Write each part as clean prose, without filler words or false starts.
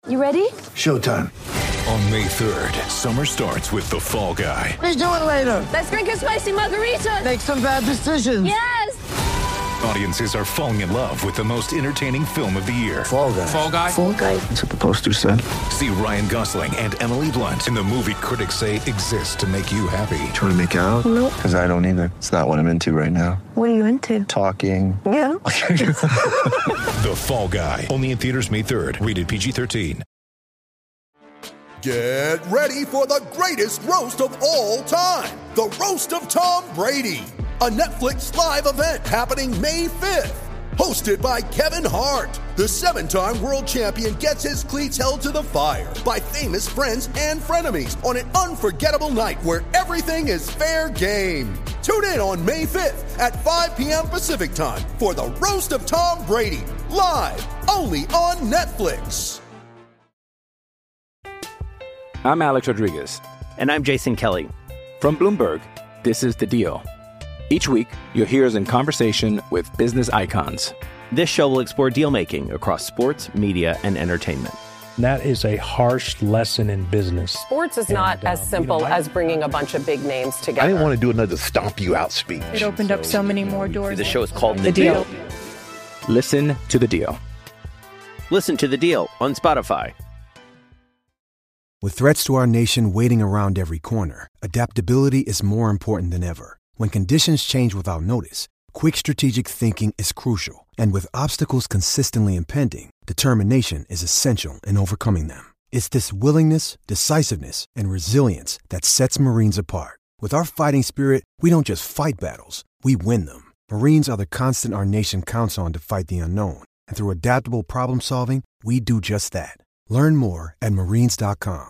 You ready? Showtime. On May 3rd, summer starts with The Fall Guy. Let's do it later. Let's drink a spicy margarita. Make some bad decisions. Yes! Audiences are falling in love with the most entertaining film of the year. Fall Guy. Fall Guy? Fall guy. That's what the poster said. See Ryan Gosling and Emily Blunt in the movie critics say exists to make you happy. Trying to make it out? Nope. Because I don't either. It's not what I'm into right now. What are you into? Talking. Yeah. The Fall Guy. Only in theaters May 3rd. Rated PG-13. Get ready for the greatest roast of all time. The Roast of Tom Brady. A Netflix live event happening May 5th. Hosted by Kevin Hart. The 7-time world champion gets his cleats held to the fire by famous friends and frenemies on an unforgettable night where everything is fair game. Tune in on May 5th at 5 p.m. Pacific time for the Roast of Tom Brady. Live only on Netflix. I'm Alex Rodriguez. And I'm Jason Kelly. From Bloomberg, this is The Deal. Each week, you'll hear us in conversation with business icons. This show will explore deal-making across sports, media, and entertainment. That is a harsh lesson in business. Sports is not as simple as bringing a bunch of big names together. I didn't want to do another stomp you out speech. It opened up so many more doors. The show is called The Deal. Listen to The Deal. Listen to The Deal on Spotify. With threats to our nation waiting around every corner, adaptability is more important than ever. When conditions change without notice, quick strategic thinking is crucial. And with obstacles consistently impending, determination is essential in overcoming them. It's this willingness, decisiveness, and resilience that sets Marines apart. With our fighting spirit, we don't just fight battles, we win them. Marines are the constant our nation counts on to fight the unknown. And through adaptable problem solving, we do just that. Learn more at marines.com.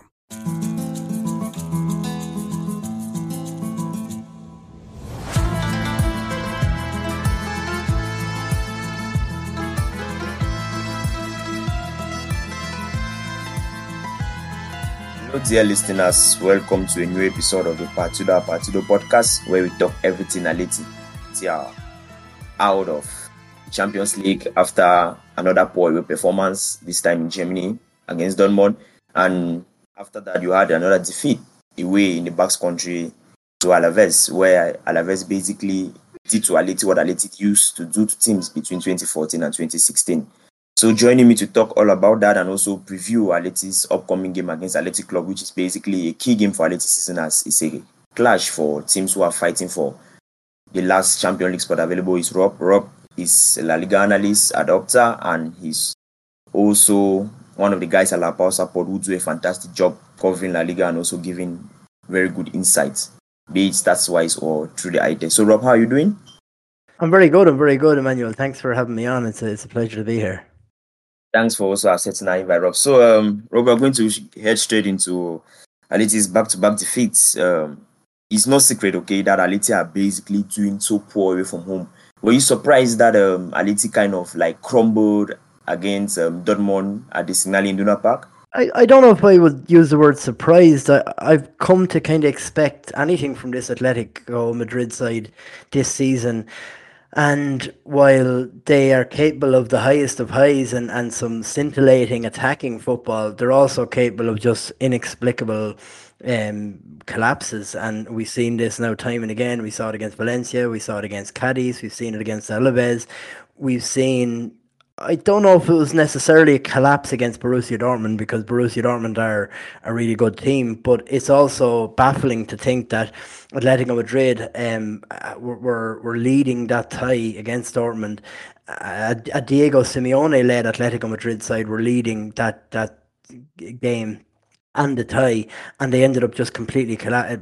Hello, dear listeners. Welcome to a new episode of the Partido podcast, where we talk everything Aleti. They are out of the Champions League after another poor away performance, this time in Germany against Dortmund. And after that, you had another defeat away in the Basque country to Alaves, where Alaves basically did to Aleti what Aleti used to do to teams between 2014 and 2016. So joining me to talk all about that and also preview Aleti's upcoming game against Athletic Club, which is basically a key game for Aleti season as it's a clash for teams who are fighting for the last Champions League spot available, is Rob. Rob is a La Liga analyst at Opta, and he's also one of the guys at La Pausa Pod who do a fantastic job covering La Liga and also giving very good insights, be it stats-wise or through the eye test. So Rob, how are you doing? I'm very good, Emmanuel. Thanks for having me on. It's a pleasure to be here. Thanks for also accepting our invite, Rob. So, Rob, we're going to head straight into Aleti's back-to-back defeats. It's no secret, okay, that Aleti are basically doing so poor away from home. Were you surprised that Aleti kind of like crumbled against Dortmund at the Signal Iduna Park? I don't know if I would use the word surprised. I've come to kind of expect anything from this Atletico Madrid side this season. And while they are capable of the highest of highs and some scintillating attacking football, they're also capable of just inexplicable collapses. And we've seen this now time and again. We saw it against Valencia. We saw it against Cadiz. We've seen it against Alaves. We've seen... I don't know if it was necessarily a collapse against Borussia Dortmund, because Borussia Dortmund are a really good team, but it's also baffling to think that Atletico Madrid were leading that tie against Dortmund. A Diego Simeone-led Atletico Madrid side were leading that game and the tie, and they ended up just completely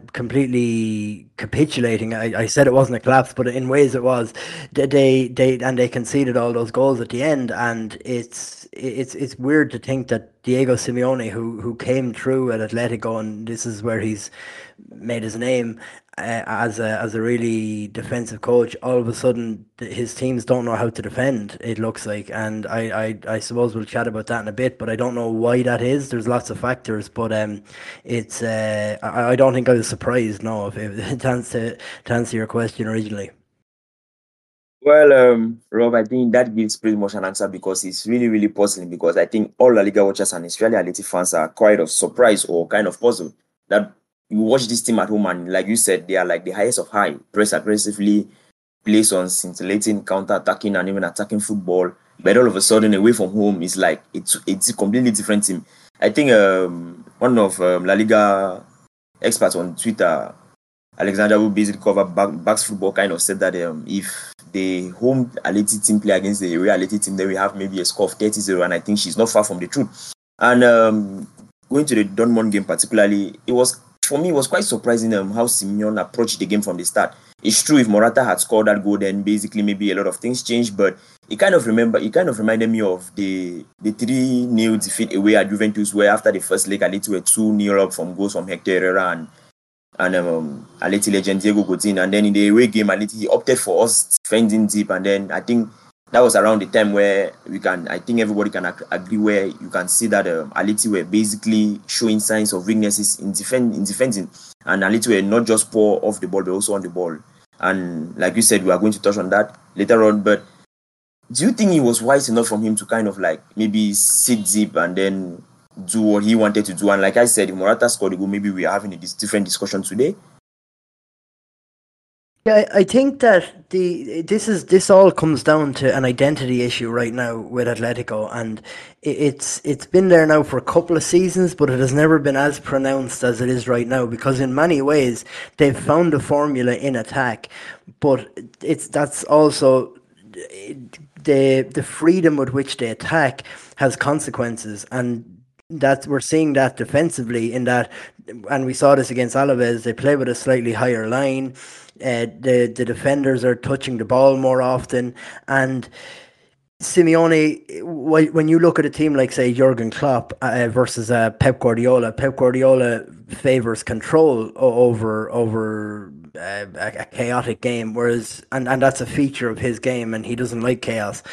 capitulating. I said it wasn't a collapse, but in ways it was. They conceded all those goals at the end, and it's weird to think that Diego Simeone, who came through at Atletico, and this is where he's made his name as a really defensive coach, all of a sudden his teams don't know how to defend, it looks like. And I suppose we'll chat about that in a bit, but I don't know why that is. There's lots of factors, but it's I don't think I was surprised, no, if to answer your question originally. Well, Rob, I think that gives pretty much an answer because it's really, really puzzling because I think all La Liga watchers and especially Atleti fans are quite of surprised or kind of puzzled that you watch this team at home and like you said, they are like the highest of high, press aggressively, plays on scintillating, counter-attacking and even attacking football. But all of a sudden, away from home, it's like it's a completely different team. I think one of La Liga experts on Twitter, Alexander, who basically cover backs football, kind of said that if the home Atleti team play against the away Atleti team, then we have maybe a score of 30-0, and I think she's not far from the truth. And going to the Dortmund game particularly, for me, it was quite surprising how Simeone approached the game from the start. It's true, if Morata had scored that goal, then basically maybe a lot of things changed, but it kind of reminded me of the 3-0 defeat away at Juventus, where after the first leg, Atleti were 2-0 up from goals from Hector Herrera and Atleti legend Diego Godin. And then in the away game, Atleti opted for us defending deep, and then I think that was around the time where I think everybody can agree where you can see that Atleti were basically showing signs of weaknesses in defending, and Atleti were not just poor off the ball, but also on the ball. And like you said, we are going to touch on that later on, but do you think it was wise enough from him to kind of like maybe sit deep and then do what he wanted to do? And like I said, if Morata scored a goal, maybe we are having a different discussion today. Yeah, I think that this all comes down to an identity issue right now with Atletico, and it's been there now for a couple of seasons, but it has never been as pronounced as it is right now, because in many ways they've found a formula in attack, but that's also the freedom with which they attack has consequences, and that we're seeing that defensively in that, and we saw this against Alaves, they play with a slightly higher line. The defenders are touching the ball more often, and Simeone, when you look at a team like, say, Jurgen Klopp versus Pep Guardiola favors control over a chaotic game, whereas and that's a feature of his game, and he doesn't like chaos.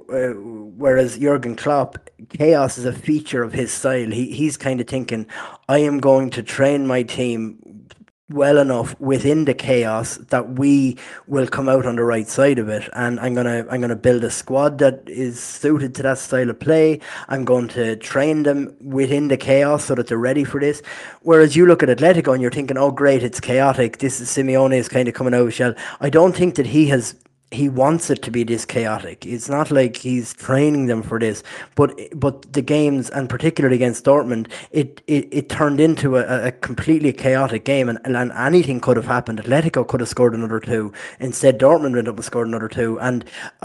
Whereas Jurgen Klopp, chaos is a feature of his style. He's kind of thinking, I am going to train my team well enough within the chaos that we will come out on the right side of it, and I'm gonna build a squad that is suited to that style of play. I'm going to train them within the chaos so that they're ready for this. Whereas you look at Atletico and you're thinking, oh great, it's chaotic, this is Simeone is kind of coming out of shell. I don't think that he wants it to be this chaotic. It's not like he's training them for this, but the games, and particularly against Dortmund, it turned into a completely chaotic game, and anything could have happened. Atletico could have scored another 2. Instead, Dortmund went up and scored another 2. And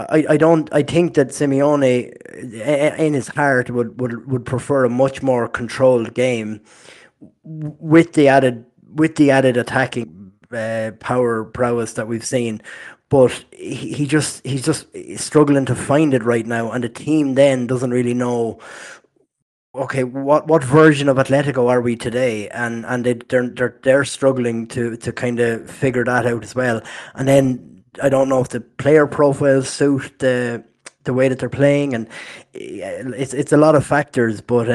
I think that Simeone, in his heart, would prefer a much more controlled game with the added attacking prowess that we've seen. But he's just struggling to find it right now, and the team then doesn't really know, okay, what version of Atletico are we today? And they're struggling to kind of figure that out as well. And then I don't know if the player profiles suit the way that they're playing, and it's a lot of factors. But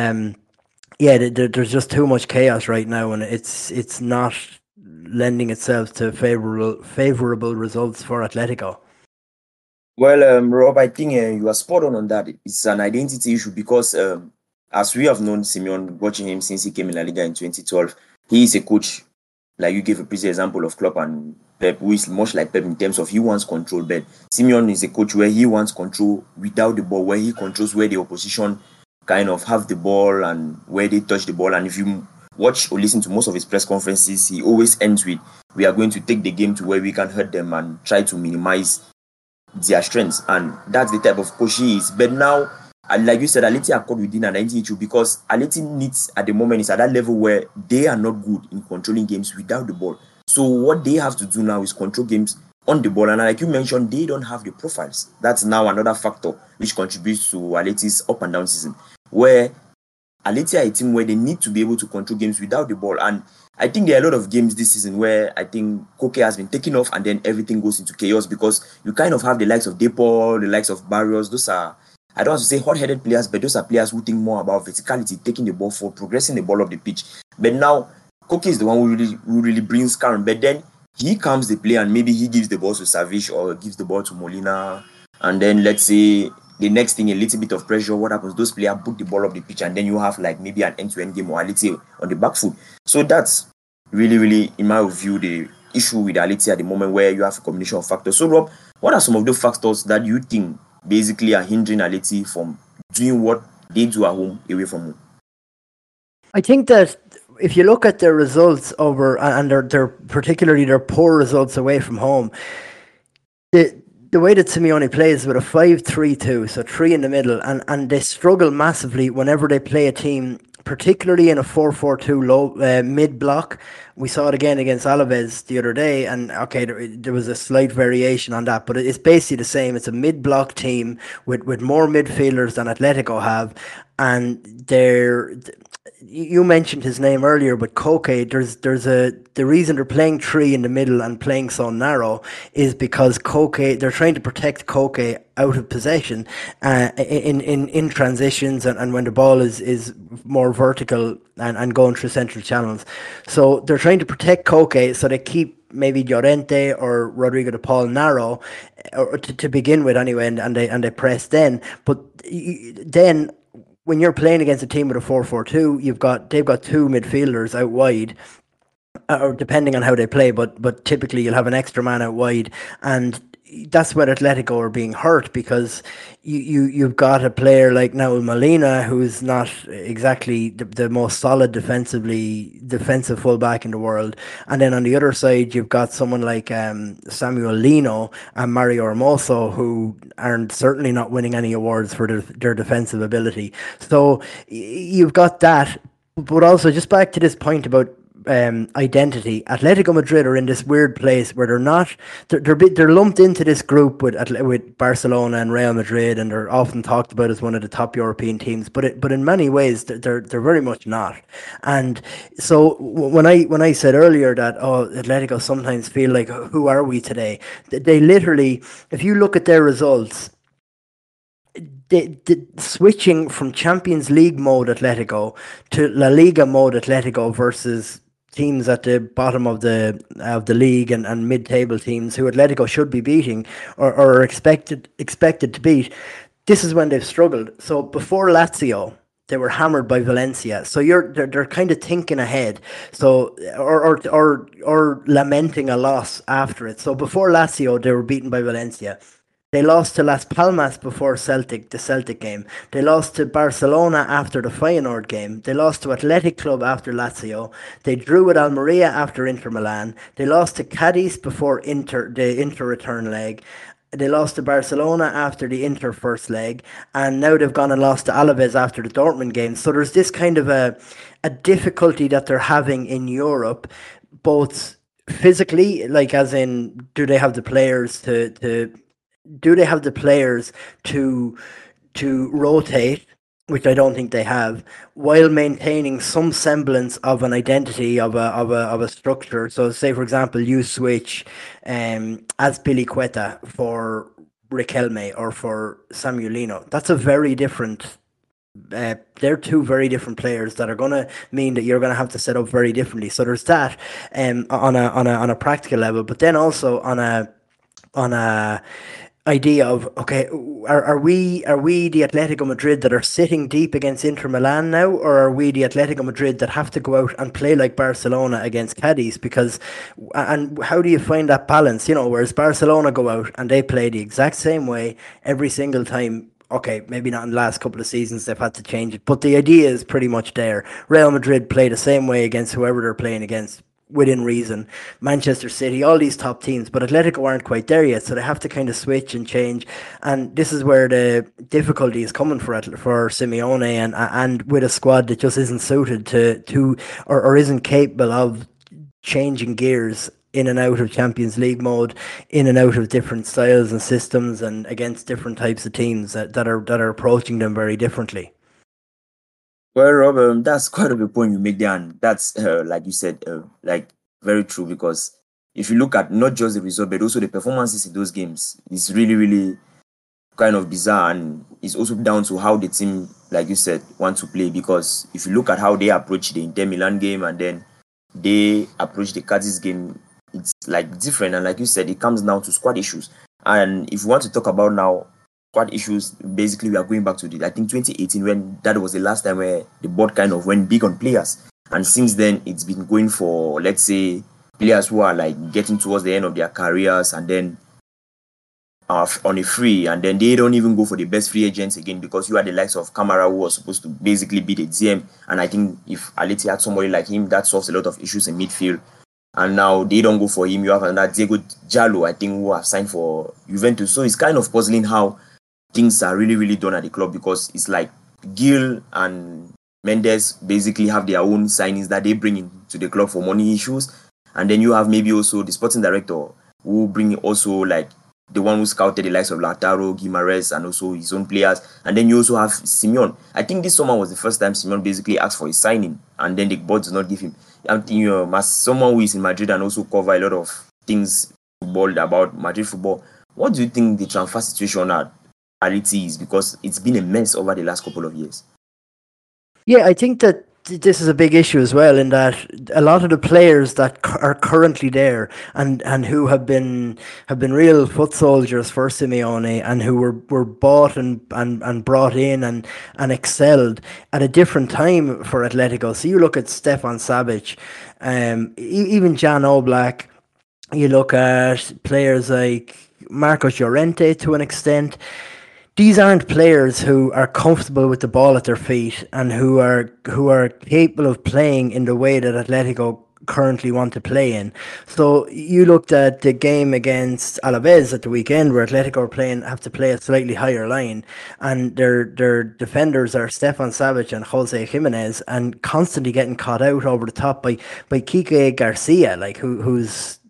there's just too much chaos right now, and it's not lending itself to favorable results for Atletico. Well, Rob, I think you are spot on that. It's an identity issue because as we have known Simeone, watching him since he came in La Liga in 2012, he is a coach, like you gave a previous example of Klopp and Pep, who is much like Pep in terms of he wants control, but Simeone is a coach where he wants control without the ball, where he controls where the opposition kind of have the ball and where they touch the ball. And if you watch or listen to most of his press conferences, he always ends with, we are going to take the game to where we can hurt them and try to minimize their strengths. And that's the type of coach he is. But now, like you said, Atleti are caught within an identity issue because Atleti needs, at the moment, is at that level where they are not good in controlling games without the ball. So what they have to do now is control games on the ball. And like you mentioned, they don't have the profiles. That's now another factor which contributes to Atleti's up and down season, where Atleti are a team where they need to be able to control games without the ball. And I think there are a lot of games this season where I think Koke has been taken off and then everything goes into chaos because you kind of have the likes of Depol, the likes of Barrios. Those are, I don't want to say hot-headed players, but those are players who think more about verticality, taking the ball forward, progressing the ball up the pitch. But now, Koke is the one who really brings current. But then he calms the play and maybe he gives the ball to Savic or gives the ball to Molina, and then let's say the next thing, a little bit of pressure, what happens? Those players put the ball up the pitch, and then you have like maybe an end-to-end game or Alite on the back foot. So that's really, in my view, the issue with Alite at the moment, where you have a combination of factors. So Rob, what are some of the factors that you think basically are hindering Alite from doing what they do at home away from home? I think that if you look at their results over, and their particularly their poor results away from home, the way that Simeone plays with a 5-3-2, so 3 in the middle, and they struggle massively whenever they play a team, particularly in a 4-4-2 low mid block. We saw it again against Alaves the other day, and okay, there was a slight variation on that, but it's basically the same. It's a mid block team with more midfielders than Atletico have, and you mentioned his name earlier, but Koke, the reason they're playing 3 in the middle and playing so narrow is because Koke, they're trying to protect Koke out of possession in transitions and when the ball is more vertical and going through central channels. So they're trying to protect Koke, so they keep maybe Llorente or Rodrigo de Paul narrow, or to begin with anyway, and they press then. But then, when you're playing against a team with a 4-4-2, they've got 2 midfielders out wide, or depending on how they play, but typically you'll have an extra man out wide, and that's where Atletico are being hurt, because you've got a player like Naul Molina, who's not exactly the most solid defensive fullback in the world, and then on the other side you've got someone like Samuel Lino and Mario Hermoso, who are certainly not winning any awards for their defensive ability. So you've got that, but also just back to this point about identity. Atletico Madrid are in this weird place where they're lumped into this group with Barcelona and Real Madrid, and they're often talked about as one of the top European teams. But in many ways they're very much not. And so when I said earlier that Atletico sometimes feel like, who are we today? They literally, if you look at their results, the switching from Champions League mode Atletico to La Liga mode Atletico versus teams at the bottom of the league and mid-table teams who Atletico should be beating or are expected to beat, this is when they've struggled. So before Lazio, they were hammered by Valencia. So they're kind of thinking ahead. So or lamenting a loss after it. So before Lazio, they were beaten by Valencia. They lost to Las Palmas before the Celtic game. They lost to Barcelona after the Feyenoord game. They lost to Athletic Club after Lazio. They drew with Almeria after Inter Milan. They lost to Cadiz before the Inter return leg. They lost to Barcelona after the Inter first leg. And now they've gone and lost to Alaves after the Dortmund game. So there's this kind of a difficulty that they're having in Europe, both physically, like as in, do they have the players to rotate, which I don't think they have, while maintaining some semblance of an identity of a structure. So, say for example, you switch Azpilicueta for Riquelme or for Samuel Lino. That's a very different. They're 2 very different players that are going to mean that you're going to have to set up very differently. So there's that on a practical level, but then also on a idea of, okay, are we the Atletico Madrid that are sitting deep against Inter Milan now, or are we the Atletico Madrid that have to go out and play like Barcelona against Cadiz? And how do you find that balance? Whereas Barcelona go out and they play the exact same way every single time. Okay, maybe not in the last couple of seasons, they've had to change it, but the idea is pretty much there. Real Madrid play the same way against whoever they're playing against, within reason. Manchester City, all these top teams, but Atletico aren't quite there yet, so they have to kind of switch and change. And this is where the difficulty is coming for Simeone, and with a squad that just isn't suited to or isn't capable of changing gears in and out of Champions League mode, in and out of different styles and systems, and against different types of teams that are approaching them very differently. Well, Rob, that's quite a good point you make there, and that's like you said, like very true, because if you look at not just the result but also the performances in those games, it's really, really kind of bizarre, and it's also down to how the team, like you said, want to play. Because if you look at how they approach the Inter Milan game and then they approach the Cadiz game, it's like different. And like you said, it comes down to squad issues. And if we want to talk about now squad issues, basically we are going back to I think 2018, when that was the last time where the board kind of went big on players. And since then, it's been going for, let's say, players who are like getting towards the end of their careers and then on a free, and then they don't even go for the best free agents again, because you are the likes of Kamara, who was supposed to basically be the GM. And I think if Aleti had somebody like him, that solves a lot of issues in midfield. And now they don't go for him. You have another Diego Jallo, I think, who have signed for Juventus. So it's kind of puzzling how things are really, really done at the club, because it's like Gil and Mendes basically have their own signings that they bring into the club for money issues. And then you have maybe also the sporting director, who bring also like the one who scouted the likes of Lautaro, Guimaraes, and also his own players. And then you also have Simeone. I think this summer was the first time Simeone basically asked for his signing, and then the board did not give him. And as someone who is in Madrid and also cover a lot of things football about Madrid football, what do you think the transfer situation at Aleti is? Because it's been a mess over the last couple of years. Yeah, I think that this is a big issue as well, in that a lot of the players that are currently there and who have been real foot soldiers for Simeone, and who were bought and brought in and excelled at a different time for Atletico. So you look at Stefan Savic, even Jan Oblak. You look at players like Marcos Llorente to an extent. These aren't players who are comfortable with the ball at their feet and who are capable of playing in the way that Atletico currently want to play in. So you looked at the game against Alaves at the weekend, where Atletico have to play a slightly higher line, and their defenders are Stefan Savic and Jose Jimenez, and constantly getting caught out over the top by Kike Garcia, like who's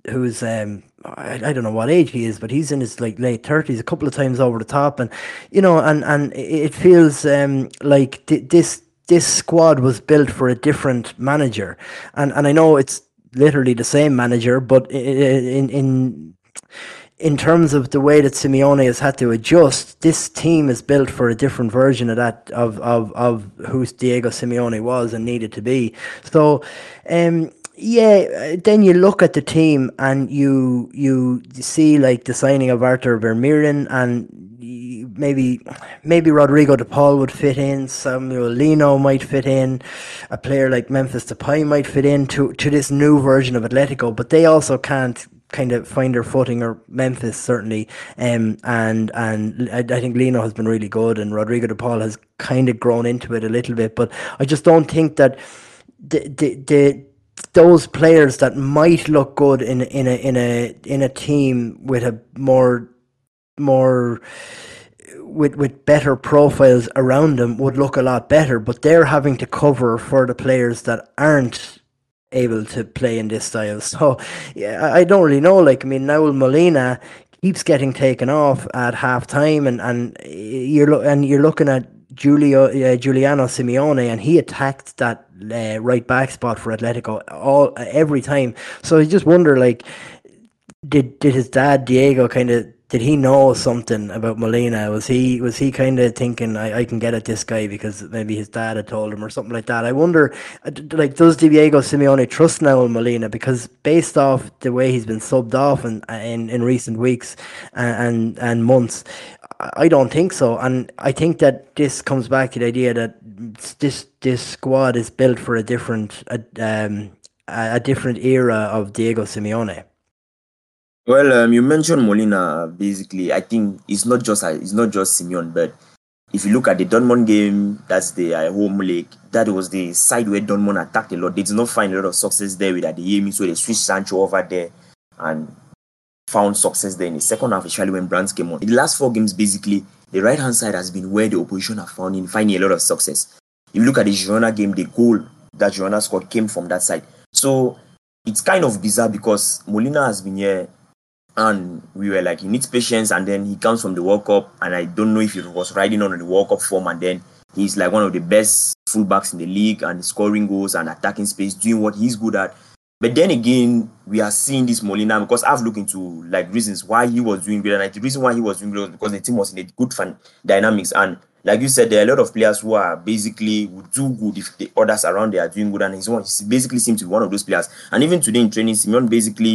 I don't know what age he is, but he's in his like late 30s, a couple of times over the top, and and it feels like this squad was built for a different manager, and I know it's literally the same manager, but in terms of the way that Simeone has had to adjust, this team is built for a different version of that of who Diego Simeone was and needed to be. So yeah, then you look at the team and you see like the signing of Arthur Vermeeren, and maybe Rodrigo de Paul would fit in, Samuel Lino might fit in, a player like Memphis Depay might fit in to this new version of Atletico, but they also can't kind of find their footing, or Memphis certainly, and I think Lino has been really good, and Rodrigo de Paul has kind of grown into it a little bit, but I just don't think that those players that might look good in a team with a more with better profiles around them would look a lot better, but they're having to cover for the players that aren't able to play in this style. So yeah, I don't really know. Like, I mean, Naul Molina keeps getting taken off at half time, and you're looking at Giuliano Simeone, and he attacked that right back spot for Atletico every time. So I just wonder, like, did his dad Diego did he know something about Molina? Was he kind of thinking, I can get at this guy because maybe his dad had told him or something like that? I wonder, like, does Diego Simeone trust Naul Molina? Because based off the way he's been subbed off in recent weeks and months, I don't think so. And I think that this comes back to the idea that this squad is built for a different era of Diego Simeone. Well, you mentioned Molina. Basically, I think it's not just Simeone, but if you look at the Dortmund game, that's the home leg. That was the side where Dortmund attacked a lot. They did not find a lot of success there with Adeyemi, so they switched Sancho over there and found success there in the second half, especially when Brandt came on. In the last 4 games, basically, the right-hand side has been where the opposition have finding a lot of success. If you look at the Girona game, the goal that Girona scored came from that side. So it's kind of bizarre because Molina has been here, and we were like, he needs patience, and then he comes from the World Cup, and I don't know if he was riding on the World Cup form, and then he's like one of the best fullbacks in the league and scoring goals and attacking space, doing what he's good at. But then again, we are seeing this Molina, because I've looked into like reasons why he was doing great, and the reason why he was doing great was because the team was in a good dynamics. And like you said, there are a lot of players who are basically would do good if the others around there are doing good, and he basically seems to be one of those players. And even today in training, Simeone basically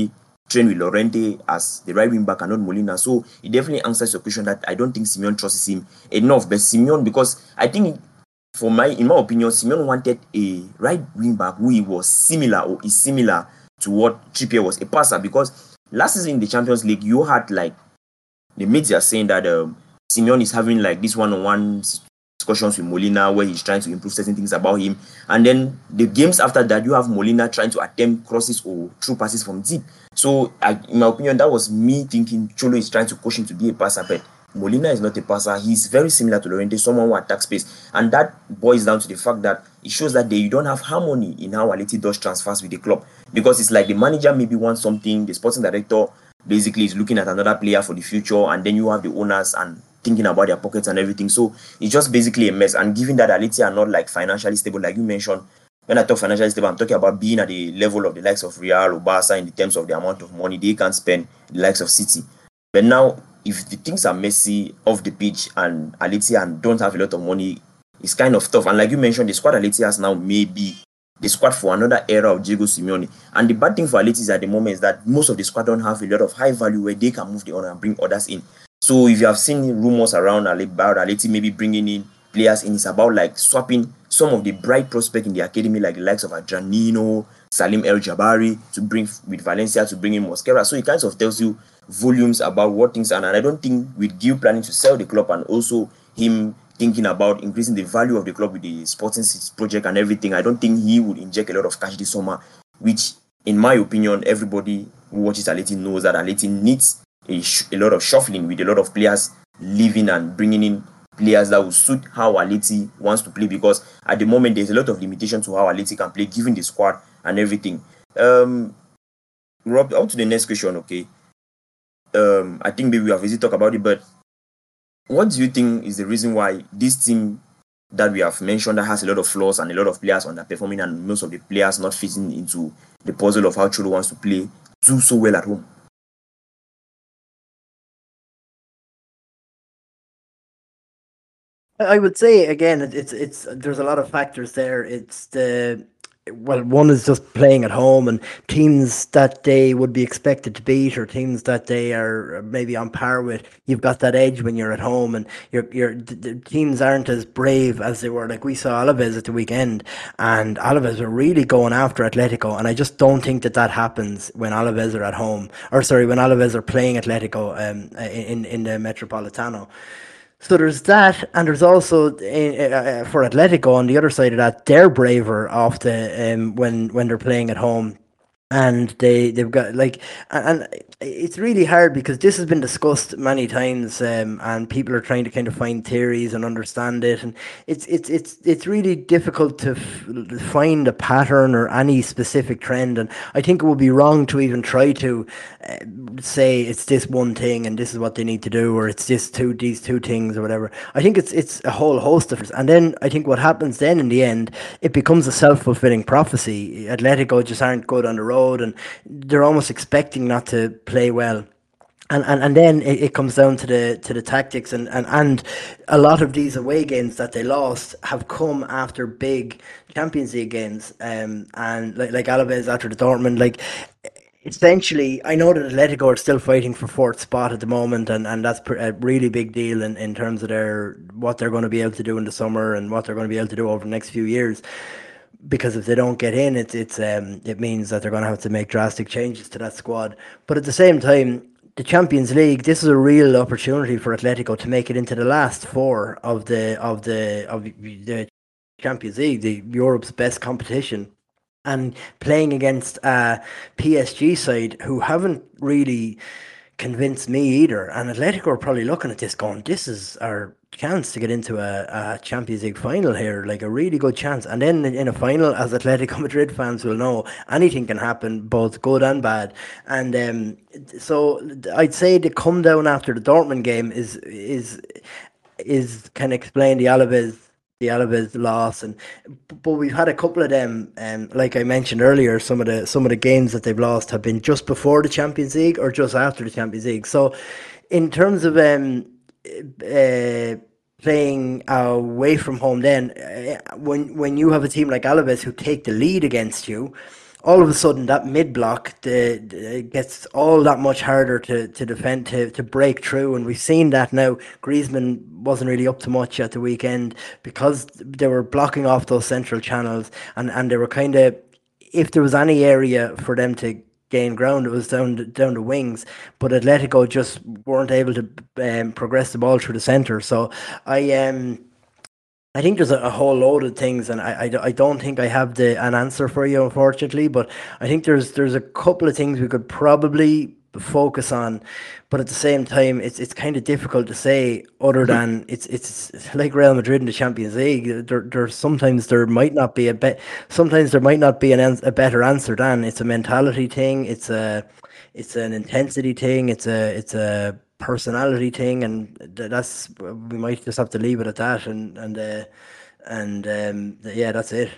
train with Llorente as the right wing back and not Molina. So it definitely answers your question that I don't think Simeone trusts him enough. But Simeone, because I think in my opinion, Simeone wanted a right wing back who was similar or is similar to what Trippier was, a passer. Because last season in the Champions League, you had like the media saying that Simeone is having like this one-on-one discussions with Molina where he's trying to improve certain things about him. And then the games after that, you have Molina trying to attempt crosses or through passes from deep. So in my opinion, that was me thinking Cholo is trying to coach him to be a passer, but Molina is not a passer. He's very similar to Llorente, someone who attacks space. And that boils down to the fact that it shows that you don't have harmony in how Aleti does transfers with the club. Because it's like the manager maybe wants something, the sporting director basically is looking at another player for the future, and then you have the owners and thinking about their pockets and everything. So it's just basically a mess. And given that Aleti are not like financially stable, like you mentioned, when I talk financially stable, I'm talking about being at the level of the likes of Real or Barca in the terms of the amount of money they can spend, the likes of City. But now, if the things are messy off the pitch and Aleti and don't have a lot of money, it's kind of tough. And like you mentioned, the squad Aleti has now may be the squad for another era of Diego Simeone. And the bad thing for Aleti at the moment is that most of the squad don't have a lot of high value where they can move the on and bring others in. So if you have seen rumors around about Aleti maybe bringing in players in, it's about like swapping some of the bright prospects in the academy, like the likes of Adriano, Salim El Jabari, to bring with Valencia to bring in Mosquera. So it kind of tells you volumes about what things are. And I don't think with Gil planning to sell the club and also him thinking about increasing the value of the club with the sporting project and everything, I don't think he would inject a lot of cash this summer, which in my opinion, everybody who watches Aleti knows that Aleti needs a lot of shuffling with a lot of players leaving and bringing in players that will suit how Aleti wants to play, because at the moment there's a lot of limitation to how Aleti can play given the squad and everything. Rob, on to the next question, okay? I think maybe we have easily talked about it, but what do you think is the reason why this team that we have mentioned that has a lot of flaws and a lot of players underperforming and most of the players not fitting into the puzzle of how Cholo wants to play do so well at home? I would say again, it's there's a lot of factors there. One is just playing at home and teams that they would be expected to beat or teams that they are maybe on par with. You've got that edge when you're at home, and the teams aren't as brave as they were. Like we saw Alaves at the weekend, and Alaves are really going after Atletico, and I just don't think that happens when Alaves are at home, when Alaves are playing Atletico in the Metropolitano. So there's that, and there's also for Atletico on the other side of that, they're braver off the when they're playing at home, and they've got and it's really hard because this has been discussed many times, and people are trying to kind of find theories and understand it, and it's really difficult to find a pattern or any specific trend, and I think it would be wrong to even try to say it's this one thing and this is what they need to do, or it's these two things or whatever. I think it's a whole host of, and then I think what happens then in the end, it becomes a self-fulfilling prophecy. Atletico just aren't good on the road, and they're almost expecting not to play well. And then it comes down to the tactics, and a lot of these away games that they lost have come after big Champions League games, and like Alaves after the Dortmund. Essentially, I know that Atletico are still fighting for fourth spot at the moment, and that's a really big deal in terms of what they're going to be able to do in the summer and what they're going to be able to do over the next few years. Because if they don't get in, it means that they're going to have to make drastic changes to that squad. But at the same time, the Champions League, this is a real opportunity for Atletico to make it into the last four of the Champions League, Europe's best competition. And playing against a PSG side who haven't really convinced me either. And Atletico are probably looking at this going, this is our chance to get into a Champions League final here, like a really good chance. And then in a final, as Atletico Madrid fans will know, anything can happen, both good and bad. And so I'd say the come down after the Dortmund game is can explain the Alaves loss, but we've had a couple of them, like I mentioned earlier, some of the games that they've lost have been just before the Champions League or just after the Champions League. So in terms of playing away from home, then when you have a team like Alaves who take the lead against you, all of a sudden that mid block gets all that much harder to defend, to break through, and we've seen that now. Griezmann wasn't really up to much at the weekend because they were blocking off those central channels, and they were kind of, if there was any area for them to gain ground, it was down the wings, but Atletico just weren't able to progress the ball through the centre. So I think there's a whole load of things, and I don't think I have an answer for you, unfortunately. But I think there's a couple of things we could probably focus on, but at the same time, it's kind of difficult to say. Other than it's like Real Madrid in the Champions League. Sometimes there might not be a better answer than it's a mentality thing. It's an intensity thing. It's a personality thing, and that's, we might just have to leave it at that, yeah, that's it.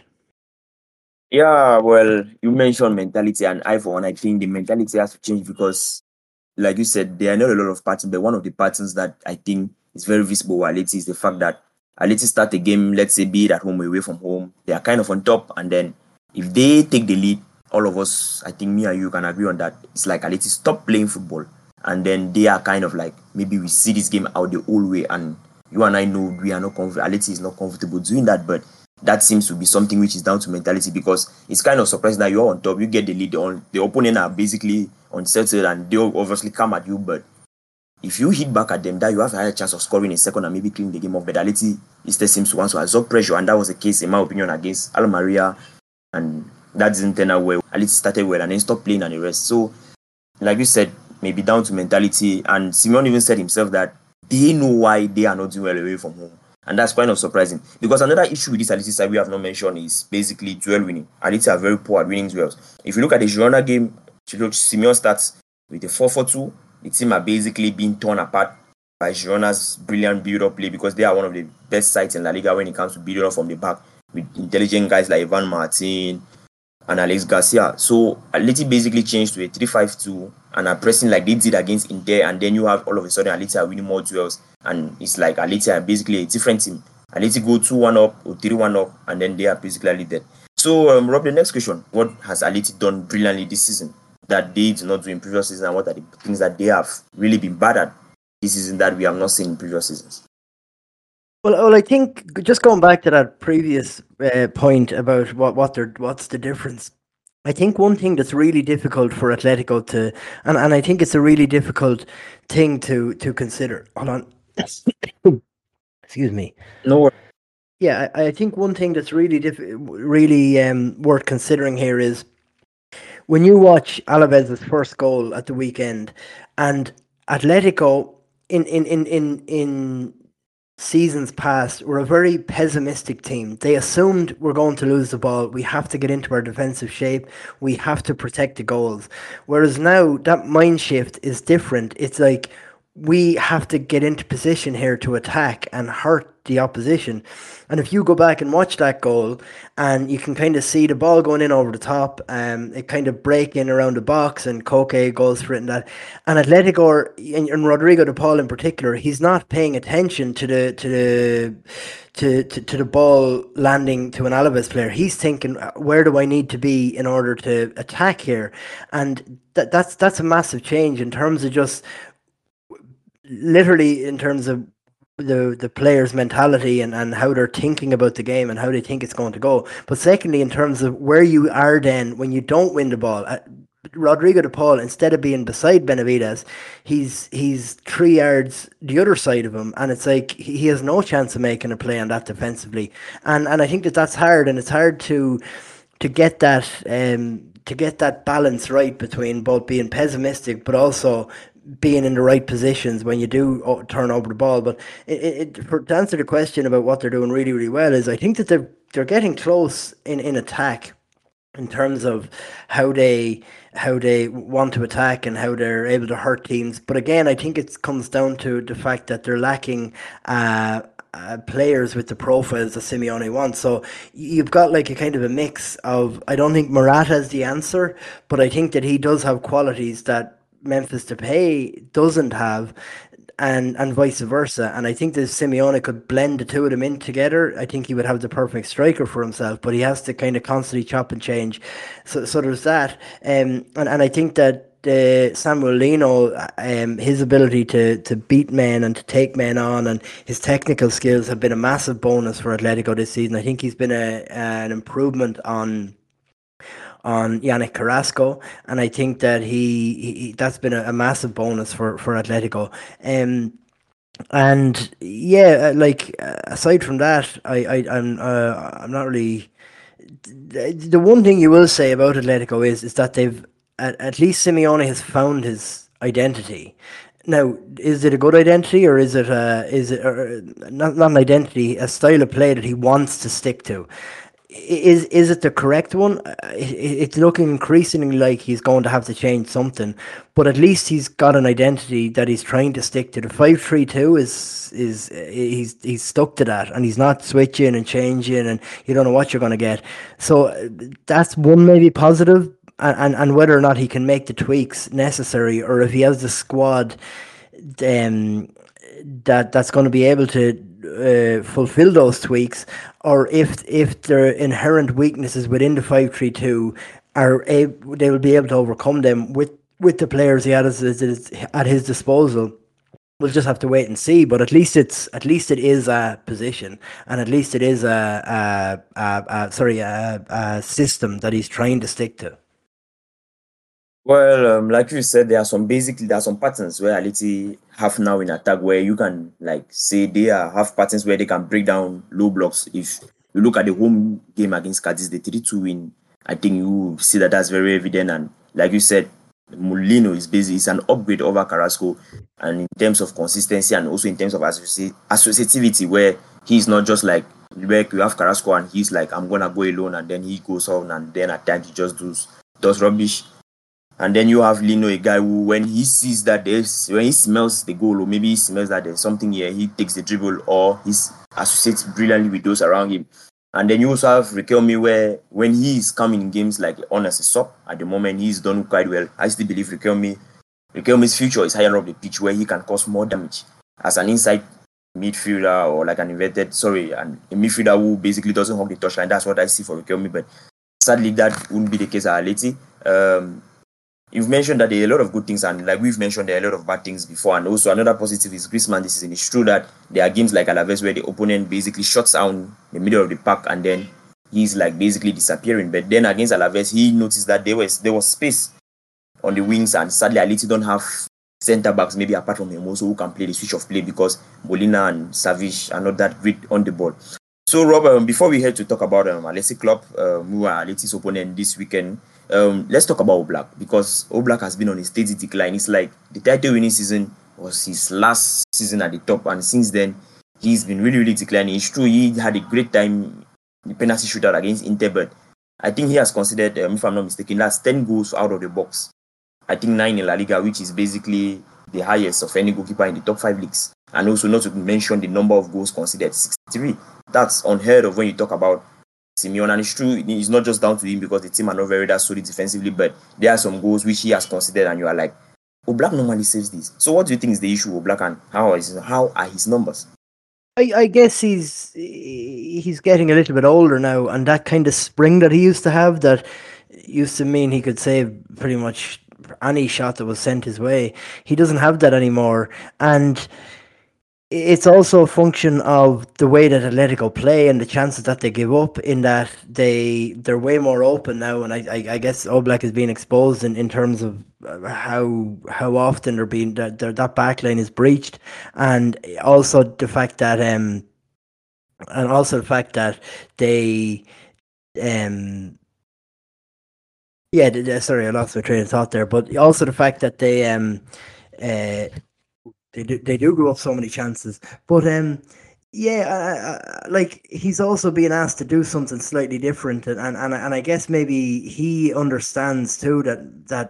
Yeah, well, you mentioned mentality, and I, for one, I think the mentality has to change because, like you said, there are not a lot of patterns, but one of the patterns that I think is very visible with Atleti is the fact that Atleti start a game, let's say, be it at home or away from home, they are kind of on top, and then if they take the lead, all of us, I think me and you can agree on that, it's like Atleti stop playing football. And then they are kind of like, maybe we see this game out the whole way, and you and I know we are not comfortable. Atleti is not comfortable doing that, but that seems to be something which is down to mentality, because it's kind of surprising that you're on top, you get the lead, the opponent are basically unsettled, and they'll obviously come at you. But if you hit back at them, that you have a higher chance of scoring a second and maybe cleaning the game off. But Atleti instead seems to want to absorb pressure, and that was the case, in my opinion, against Almeria, and that didn't turn out well. Atleti started well and then stopped playing and the rest. So, like you said, maybe down to mentality, and Simeone even said himself that they know why they are not doing well away from home, and that's kind of surprising, because another issue with this Atleti side we have not mentioned is basically duel winning. Atleti are very poor at winning duels. If you look at the Girona game, Simeone starts with a 4-4-2. The team are basically being torn apart by Girona's brilliant build-up play, because they are one of the best sides in La Liga when it comes to building up from the back, with intelligent guys like Ivan Martin and Alex Garcia. So Atleti basically changed to a 3-5-2 and are pressing like they did against Inter, and then you have all of a sudden Atleti are winning more duels, and it's like Atleti are basically a different team. Atleti go 2-1 up or 3-1 up, and then they are basically leaded. So Rob, the next question: what has Atleti done brilliantly this season that they did not do in previous seasons, and what are the things that they have really been bad at this season that we have not seen in previous seasons? Well, I think just going back to that previous point about what's the difference. I think one thing that's really difficult for Atletico to, and I think it's a really difficult thing to consider. Hold on, excuse me. No. Yeah, I think one thing that's really worth considering here is when you watch Alaves' first goal at the weekend, and Atletico in seasons past were a very pessimistic team. They assumed we're going to lose the ball. We have to get into our defensive shape. We have to protect the goals. Whereas now that mind shift is different. It's like we have to get into position here to attack and hurt the opposition. And if you go back and watch that goal, and you can kind of see the ball going in over the top, it kind of break in around the box, and Koke goes for it and that. And Atletico, and Rodrigo de Paul in particular, he's not paying attention to the ball landing to an Alaves player. He's thinking, where do I need to be in order to attack here? And that's a massive change in terms of just literally in terms of the players' mentality and how they're thinking about the game and how they think it's going to go. But secondly, in terms of where you are then when you don't win the ball. Rodrigo de Paul, instead of being beside Benavides, he's 3 yards the other side of him, and it's like he has no chance of making a play on that defensively. And I think that's hard, and it's hard to get that balance right between both being pessimistic but also being in the right positions when you do turn over the ball. But to answer the question about what they're doing really, really well is I think that they're getting close in attack in terms of how they want to attack and how they're able to hurt teams. But again, I think it comes down to the fact that they're lacking players with the profiles that Simeone wants. So you've got like a kind of a mix of, I don't think Morata is the answer, but I think that he does have qualities that Memphis Depay doesn't have. and vice versa. And I think that Simeone could blend the two of them in together. I think he would have the perfect striker for himself, but he has to kind of constantly chop and change. So there's that. And I think that Samuel Lino, his ability to beat men and to take men on, and his technical skills have been a massive bonus for Atletico this season. I think he's been an improvement on Yannick Carrasco, and I think that he that's been a massive bonus for Atletico. And yeah, like aside from that, I'm not really. The one thing you will say about Atletico is that they've at least Simeone has found his identity. Now, is it a good identity, or is it not an identity, a style of play that he wants to stick to? Is it the correct one? It's looking increasingly like he's going to have to change something, but at least he's got an identity that he's trying to stick to. The 5-3-2 is he's stuck to that, and he's not switching and changing, and you don't know what you're going to get. So that's one maybe positive, and whether or not he can make the tweaks necessary, or if he has the squad that's going to be able to fulfill those tweaks, or if their inherent weaknesses within the 5-3-2 they will be able to overcome them with the players he had at his disposal. We'll just have to wait and see. But at least it is a position, and at least it is a system that he's trying to stick to. Well, like you said, there are some patterns where Atleti have now in attack where you can say they have patterns where they can break down low blocks. If you look at the home game against Cadiz, the 3-2 win, I think you see that that's very evident. And like you said, Molino is an upgrade over Carrasco, and in terms of consistency and also in terms of associativity, where he's not just like you have Carrasco and he's like, I'm gonna go alone, and then he goes on, and then at times he just does rubbish. And then you have Lino, a guy who, when he sees that when he smells the goal, or maybe he smells that there's something here, he takes the dribble, or he associates brilliantly with those around him. And then you also have Riquelme, where when he is coming in games like on as a sub, at the moment he's done quite well. I still believe Riquelme's future is higher up the pitch, where he can cause more damage as an inside midfielder, or like a midfielder who basically doesn't hug the touchline. That's what I see for Riquelme, but sadly that wouldn't be the case at Atleti. You've mentioned that there are a lot of good things, and like we've mentioned, there are a lot of bad things before. And also another positive is Griezmann this season. It's true that there are games like Alaves where the opponent basically shuts down the middle of the park, and then he's like basically disappearing. But then against Alaves, he noticed that there was space on the wings, and sadly Atleti don't have centre backs, maybe apart from Hermoso, who can play the switch of play, because Molina and Savic are not that great on the ball. So Rob, before we head to talk about Athletic Club, who are Atleti's opponent this weekend, let's talk about Oblak, because Oblak has been on a steady decline. It's like the title winning season was his last season at the top, and since then he's been really, really declining. It's true he had a great time in the penalty shootout against Inter, but I think he has considered, if I'm not mistaken, that's 10 goals out of the box. I think 9 in La Liga, which is basically the highest of any goalkeeper in the top 5 leagues. And also not to mention the number of goals considered, 63. That's unheard of when you talk about Simeone. And it's true, it's not just down to him because the team are not very that solid defensively, but there are some goals which he has considered, and you are like, Oblak normally saves this. So what do you think is the issue with Oblak, and how are his numbers? I guess he's getting a little bit older now, and that kind of spring that he used to have, that used to mean he could save pretty much any shot that was sent his way. He doesn't have that anymore, and it's also a function of the way that Atletico play and the chances that they give up, in that they're way more open now, and I guess Oblak is being exposed in terms of how often that back line is breached, and also the fact that they sorry, I lost my train of thought there, but also the fact that they do go up so many chances, but like he's also being asked to do something slightly different, and I guess maybe he understands too that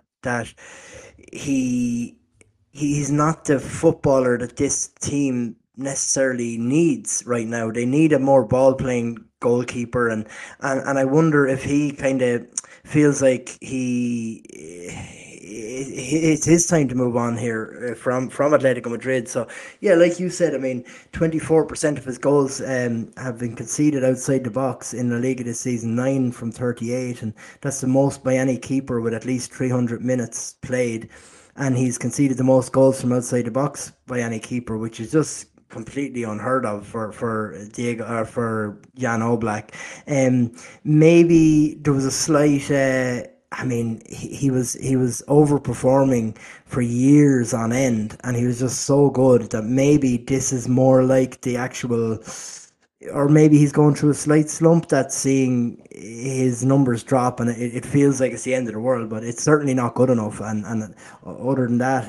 he's not the footballer that this team necessarily needs right now. They need a more ball playing goalkeeper, and I wonder if he kind of feels like it's his time to move on here from Atletico Madrid. So yeah, like you said, I mean, 24% of his goals have been conceded outside the box in La Liga this season, 9 from 38, and that's the most by any keeper with at least 300 minutes played. And he's conceded the most goals from outside the box by any keeper, which is just completely unheard of for Diego or for Jan Oblak. Maybe there was a slight. He was overperforming for years on end, and he was just so good that maybe this is more like the actual. Or maybe he's going through a slight slump that's seeing his numbers drop, and it feels like it's the end of the world. But it's certainly not good enough. And other than that,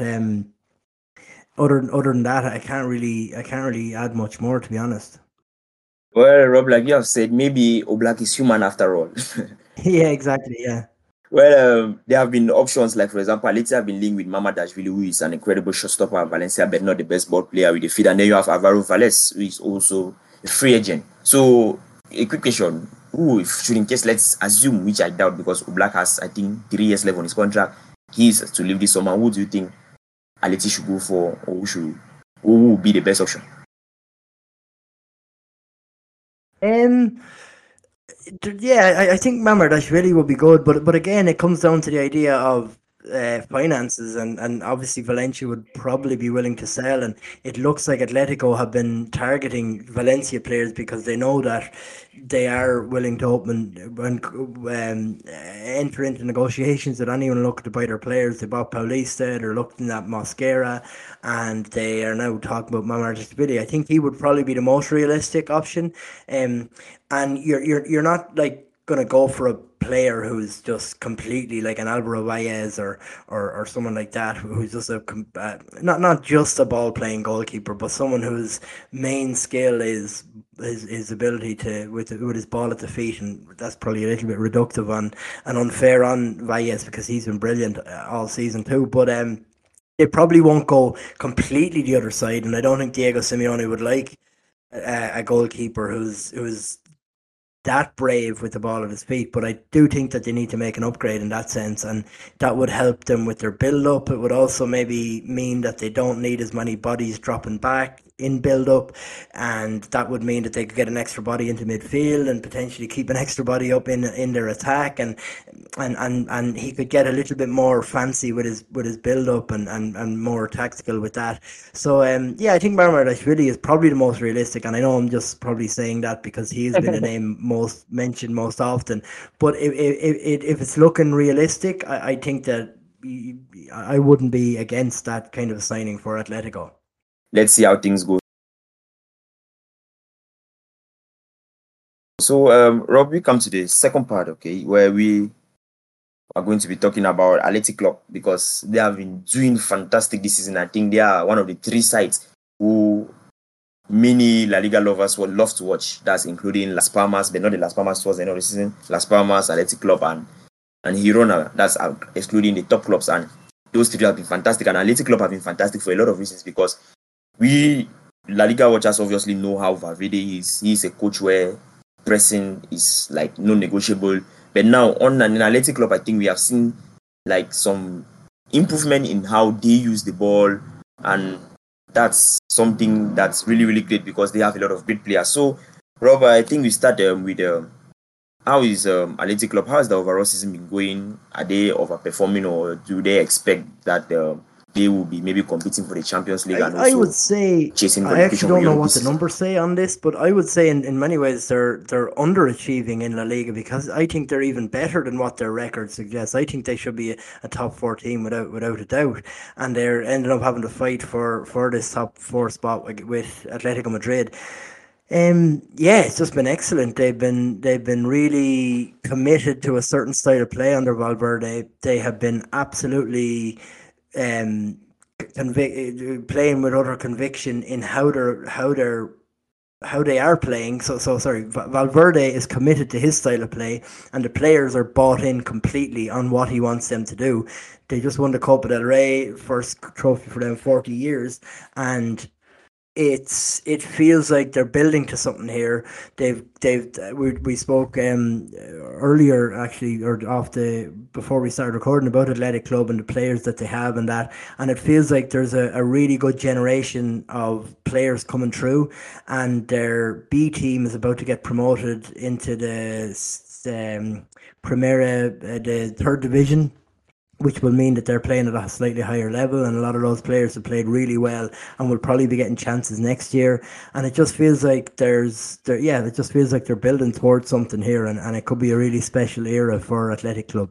I can't really add much more, to be honest. Well, Rob, like you have said, maybe Oblak is human after all. Yeah, exactly. Yeah. Well, there have been options like, for example, Atleti have been linked with Mamadashvili, who is an incredible shotstopper at Valencia, but not the best ball player with the feet. And then you have Alvaro Valles, who is also a free agent. So, a quick question: who, should in case let's assume, which I doubt, because Oblak has, I think, 3 years left on his contract, he is to leave this summer. Who do you think Atleti should go for, or who would be the best option? Yeah, I think Mamadashvili would be good, but again, it comes down to the idea of finances, and obviously Valencia would probably be willing to sell, and it looks like Atletico have been targeting Valencia players because they know that they are willing to enter into negotiations with anyone looking to buy their players. They bought Paulista, they're looking at Mosquera, and they are now talking about Mamadashvili. I think he would probably be the most realistic option, and you're not like going to go for a player who's just completely like an Alvaro Valles or someone like that, who's just not just a ball playing goalkeeper, but someone whose main skill is his ability to with his ball at the feet, and that's probably a little bit reductive and unfair on Valles because he's been brilliant all season too. But it probably won't go completely the other side, and I don't think Diego Simeone would like a goalkeeper who's that brave with the ball at his feet. But I do think that they need to make an upgrade in that sense, and that would help them with their build-up. It would also maybe mean that they don't need as many bodies dropping back in build-up, and that would mean that they could get an extra body into midfield and potentially keep an extra body up in their attack, and he could get a little bit more fancy with his build-up and more tactical with that. So yeah, I think Mamadashvili is probably the most realistic, and I know I'm just probably saying that because he's been the name most mentioned most often, but if it's looking realistic, I think that I wouldn't be against that kind of signing for Atletico. Let's see how things go. So, Rob, we come to the second part, okay, where we are going to be talking about Athletic Club, because they have been doing fantastic this season. I think they are one of the 3 sides who many La Liga lovers would love to watch. That's including Las Palmas, but not the Las Palmas towards the end of the season. Las Palmas, Athletic Club, and Girona. That's excluding the top clubs. And those 3 have been fantastic. And Athletic Club have been fantastic for a lot of reasons, because we La Liga watchers obviously know how Valverde is. He's a coach where pressing is like non-negotiable. But now on an Athletic Club, I think we have seen like some improvement in how they use the ball, and that's something that's really, really great because they have a lot of great players. So, Rob, I think we start with how is Athletic Club? How has the overall season been going? Are they overperforming, or do they expect that they will be maybe competing for the Champions League? And I would say, I actually don't know what the season? numbers say on this, but I would say in many ways they're underachieving in La Liga, because I think they're even better than what their record suggests. I think they should be a top 4 team without a doubt, and they're ending up having to fight for this top 4 spot with Atletico Madrid. Yeah, it's just been excellent. They've been really committed to a certain style of play under Valverde. They have been absolutely playing with utter conviction in how they are playing. So sorry, Valverde is committed to his style of play, and the players are bought in completely on what he wants them to do. They just won the Copa del Rey, first trophy for them in 40 years, and it feels like they're building to something here. We spoke earlier actually, or before we started recording, about Athletic Club and the players that they have and that, and it feels like there's a really good generation of players coming through, and their B team is about to get promoted into the Primera, the third division, which will mean that they're playing at a slightly higher level, and a lot of those players have played really well and will probably be getting chances next year. And it just feels like they're building towards something here, and it could be a really special era for Athletic Club.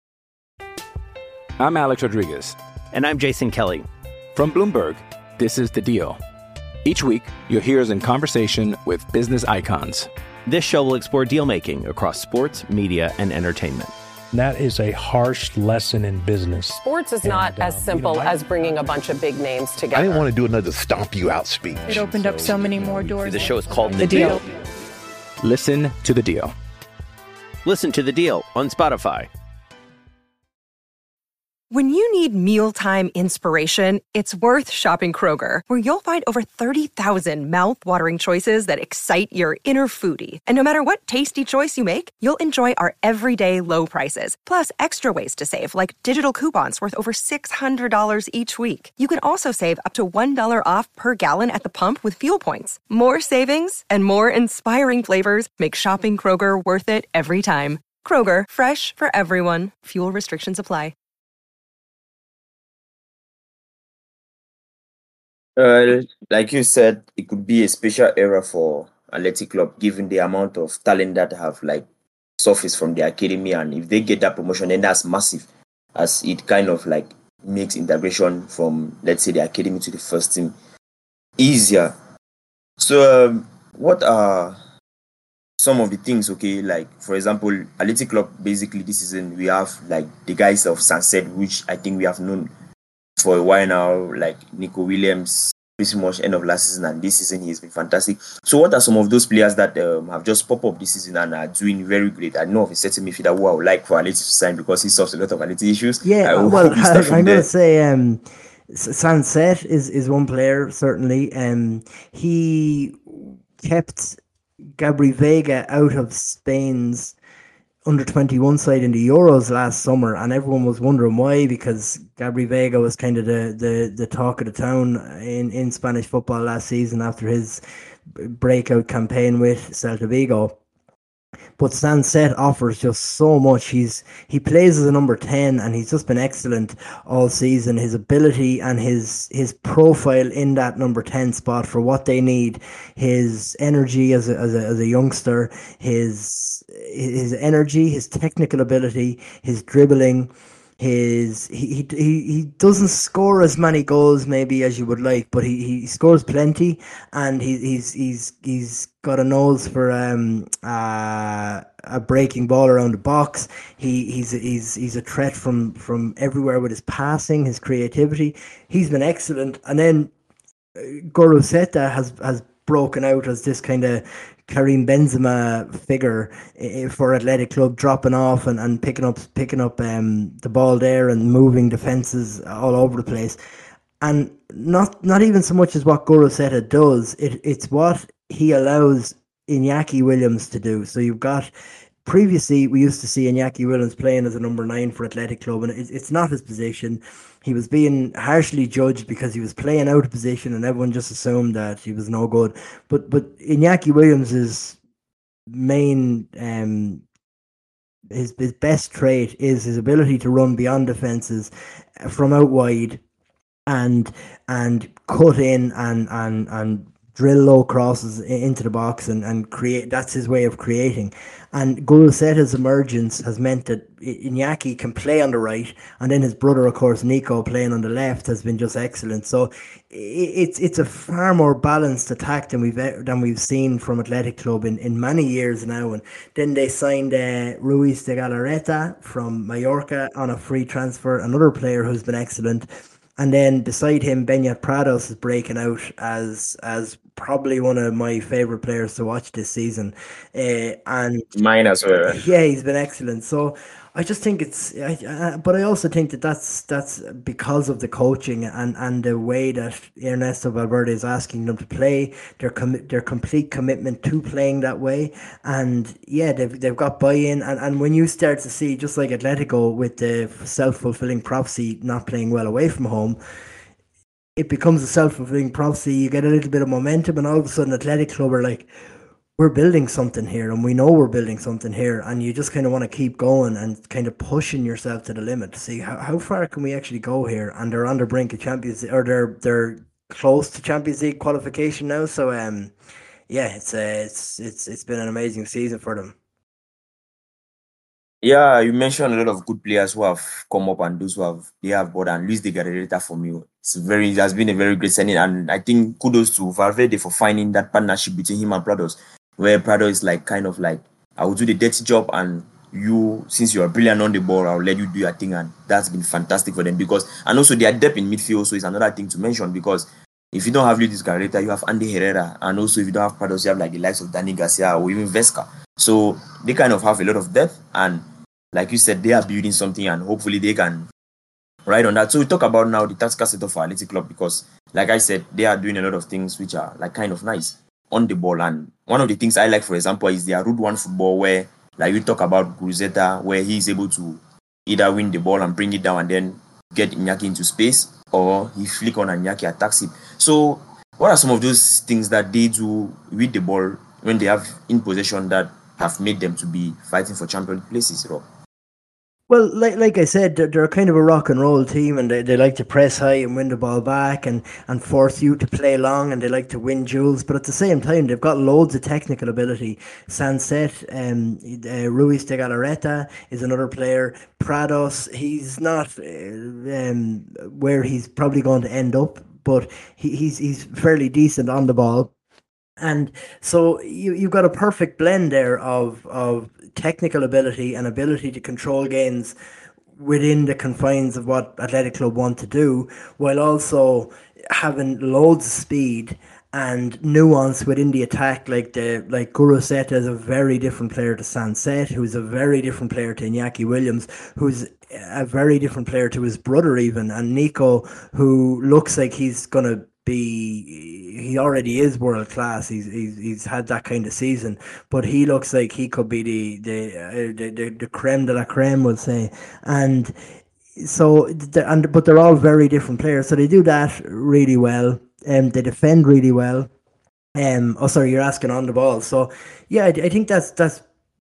I'm Alex Rodriguez. And I'm Jason Kelly. From Bloomberg, this is The Deal. Each week, you'll hear us in conversation with business icons. This show will explore deal-making across sports, media, and entertainment. That is a harsh lesson in business. Sports is not as simple as bringing a bunch of big names together. I didn't want to do another stomp you out speech. It opened up so many more doors. The show is called The Deal. Listen to The Deal. Listen to The Deal on Spotify. When you need mealtime inspiration, it's worth shopping Kroger, where you'll find over 30,000 mouth-watering choices that excite your inner foodie. And no matter what tasty choice you make, you'll enjoy our everyday low prices, plus extra ways to save, like digital coupons worth over $600 each week. You can also save up to $1 off per gallon at the pump with fuel points. More savings and more inspiring flavors make shopping Kroger worth it every time. Kroger, fresh for everyone. Fuel restrictions apply. Like you said, it could be a special era for Athletic Club, given the amount of talent that have surfaced from the academy, and if they get that promotion, then that's massive, as it kind of makes integration from, let's say, the academy to the first team easier. So, what are some of the things? Okay, for example, Athletic Club, basically this season we have the guys of Sunset, which I think we have known for a while now, Nico Williams, pretty much end of last season, and this season he's been fantastic. So what are some of those players that have just popped up this season and are doing very great? I know of a certain midfielder who I would like for Athletic to sign because he solves a lot of Athletic issues. Yeah, I'm going to say Sunset is one player, certainly. He kept Gabri Vega out of Spain's under-21 side in the Euros last summer, and everyone was wondering why, because Gabri Vega was kind of the talk of the town in Spanish football last season after his breakout campaign with Celta Vigo. But Sunset offers just so much. He plays as a number 10, and he's just been excellent all season. His ability and his profile in that number 10 spot for what they need, his energy as a youngster, his energy, his technical ability, his dribbling, he doesn't score as many goals maybe as you would like, but he scores plenty, and he's got a nose for a breaking ball around the box. He's a threat from everywhere with his passing, his creativity. He's been excellent. And then Goroseta has broken out as this kind of Karim Benzema figure for Athletic Club, dropping off and picking up the ball there and moving defenses all over the place. And not even so much as what Goroseta does, it's what he allows Iñaki Williams to do. So you've got, previously we used to see Iñaki Williams playing as a number 9 for Athletic Club, and it's not his position. He was being harshly judged because he was playing out of position, and everyone just assumed that he was no good. But Iñaki Williams' main his best trait is his ability to run beyond defenses from out wide and cut in and drill low crosses into the box and create. That's his way of creating. And Goroseta's emergence has meant that Iñaki can play on the right, and then his brother, of course, Nico, playing on the left, has been just excellent. So it's a far more balanced attack than we've seen from Athletic Club in many years now. And then they signed Ruiz de Galarreta from Mallorca on a free transfer, another player who's been excellent. And then beside him, Beñat Prados is breaking out as probably one of my favourite players to watch this season. And mine as well. Yeah, he's been excellent. So I just think but I also think that's because of the coaching and the way that Ernesto Valverde is asking them to play, their complete commitment to playing that way. And yeah, they've got buy-in. And when you start to see, just like Atletico with the self-fulfilling prophecy not playing well away from home, it becomes a self-fulfilling prophecy. You get a little bit of momentum, and all of a sudden Athletic Club are like, we're building something here, and we know we're building something here, and you just kind of want to keep going and kind of pushing yourself to the limit to see how far can we actually go here. And they're on the brink of Champions, or they're close to Champions League qualification now. So yeah, it's been an amazing season for them. Yeah, you mentioned a lot of good players who have come up and those who have bought, and Luis de Galarreta for me, it has been a very great signing, and I think kudos to Valverde for finding that partnership between him and Prados, where Prado is like kind of like, I will do the dirty job, and you, since you are brilliant on the ball, I'll let you do your thing, and that's been fantastic for them. And also their depth in midfield also is another thing to mention, because if you don't have Luis de Galarreta, you have Andy Herrera, and also if you don't have Prados, you have like the likes of Dani Garcia or even Vesca. So they kind of have a lot of depth, and like you said, they are building something, and hopefully they can ride on that. So we talk about now the tactical setup for Athletic Club, because like I said, they are doing a lot of things which are like kind of nice on the ball. And one of the things I like, for example, is their Route 1 football, where like we talk about Guruceta, where he is able to either win the ball and bring it down and then get Iñaki into space, or he flick on and Iñaki attacks him. So what are some of those things that they do with the ball when they have in possession that have made them to be fighting for champion places, Rob? Well, like I said, they're kind of a rock and roll team, and they like to press high and win the ball back and force you to play long, and they like to win duels. But at the same time, they've got loads of technical ability. Sancet, Ruiz de Galarreta is another player. Prados, he's not where he's probably going to end up, but he's fairly decent on the ball. And so you've got a perfect blend there of technical ability and ability to control games within the confines of what Athletic Club want to do, while also having loads of speed and nuance within the attack. Like Guruceta is a very different player to Sancet, who's a very different player to Iñaki Williams, who's a very different player to his brother even, and Nico, who looks like he's gonna he already is world class. He's had that kind of season, but he looks like he could be the creme de la creme, we'll say. And so, but they're all very different players. So they do that really well, and they defend really well. Sorry, you're asking on the ball. So yeah, I think that's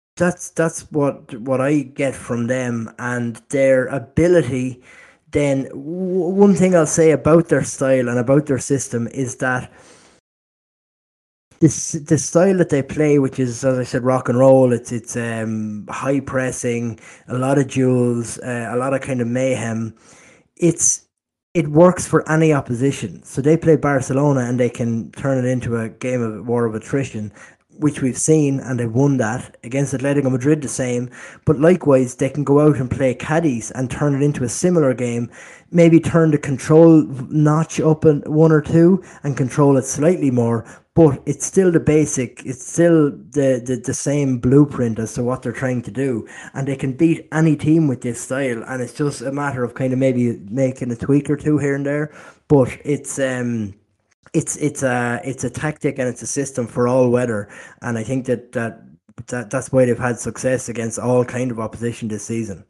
what I get from them, and their ability. Then one thing I'll say about their style and about their system is that the style that they play, which is, as I said, rock and roll. It's high pressing, a lot of duels, a lot of kind of mayhem. It works for any opposition. So they play Barcelona and they can turn it into a game of war of attrition, which we've seen, and they've won that. Against Atletico Madrid, the same. But likewise, they can go out and play Cadiz and turn it into a similar game, maybe turn the control notch up one or two and control it slightly more, but it's still the basic, it's still the same blueprint as to what they're trying to do. And they can beat any team with this style, and it's just a matter of kind of maybe making a tweak or two here and there. But it's a tactic and it's a system for all weather, and I think that's why they've had success against all kind of opposition this season.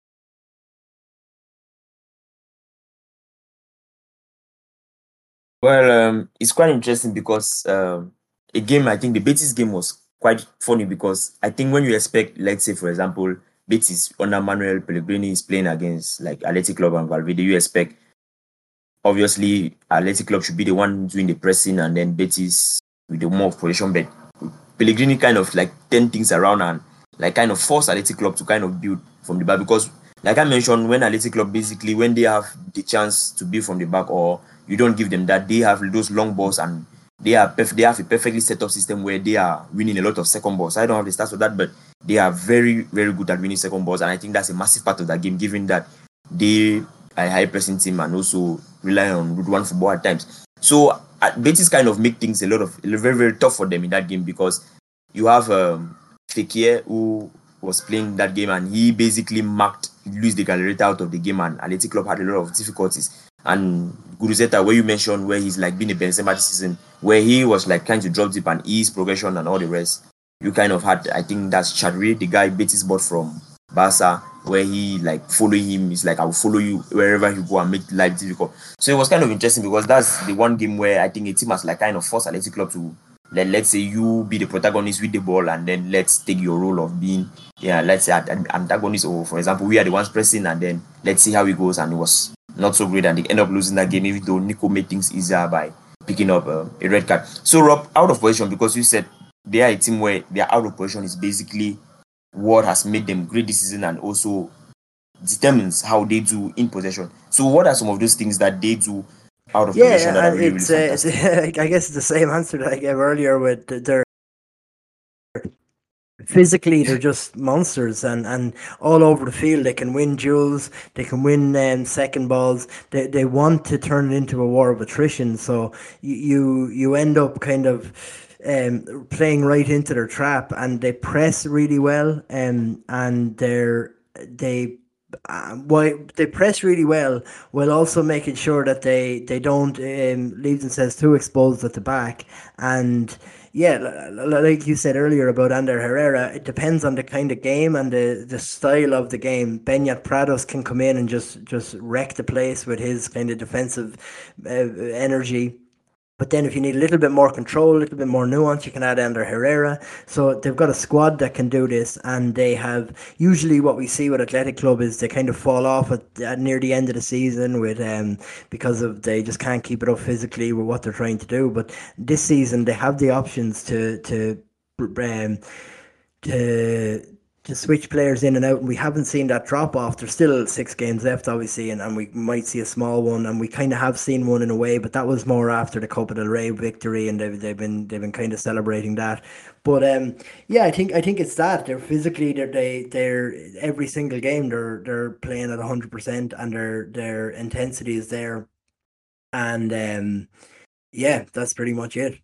Well, it's quite interesting because I think the Betis game was quite funny, because I think when you expect, let's say for example, Betis under Manuel Pellegrini is playing against like Athletic Club and Valverde, you expect obviously Athletic Club should be the one doing the pressing, and then Betis with the more position. But Pellegrini kind of like turn things around and like kind of force Athletic Club to kind of build from the back, because like I mentioned, when Athletic Club basically, when they have the chance to build from the back, or you don't give them that, they have those long balls, and they have a perfectly set up system where they are winning a lot of second balls. I don't have the stats for that, but they are very, very good at winning second balls, and I think that's a massive part of that game, given that they are a high pressing team and also rely on Route 1 football at times. So Betis kind of make things very, very tough for them in that game, because you have Fekir, who was playing that game, and he basically marked Luis de Galarreta out of the game, and Athletic Club had a lot of difficulties. And Gurudzeta, where you mentioned where he's like been a Benzema this season, where he was like trying to drop deep and ease progression and all the rest. You kind of had, I think that's Chadri, the guy Betis bought from Barca, where he like follow him. He's like, I will follow you wherever you go and make life difficult. So it was kind of interesting, because that's the one game where I think a team has like kind of forced Athletic Club to, let's say you be the protagonist with the ball, and then let's take your role of being, let's say an antagonist, or for example, we are the ones pressing, and then let's see how it goes. And it was not so great, and they end up losing that game, even though Nico made things easier by picking up a red card. So Rob, out of position, because you said they are a team where they are out of position is basically what has made them great this season, and also determines how they do in possession. So what are some of those things that they do out of possession that are really, really fantastic? I guess it's the same answer that I gave earlier with their physically, they're just monsters, and all over the field they can win duels, they can win second balls. They want to turn it into a war of attrition, so you end up kind of playing right into their trap, and they press really well, and they press really well, while also making sure that they don't leave themselves too exposed at the back. And like you said earlier about Ander Herrera, it depends on the kind of game and the style of the game. Beñat Prados can come in and just wreck the place with his kind of defensive energy. But then if you need a little bit more control, a little bit more nuance, you can add Ander Herrera. So they've got a squad that can do this, and they have, usually what we see with Athletic Club is they kind of fall off at near the end of the season with because of they just can't keep it up physically with what they're trying to do. But this season they have the options to switch players in and out, and we haven't seen that drop off. There's still 6 games left, obviously, and we might see a small one, and we kind of have seen one in a way, but that was more after the Copa del Rey victory, and they've been kind of celebrating that. But I think it's that they're physically they're every single game they're playing at 100%, and their intensity is there, and that's pretty much it.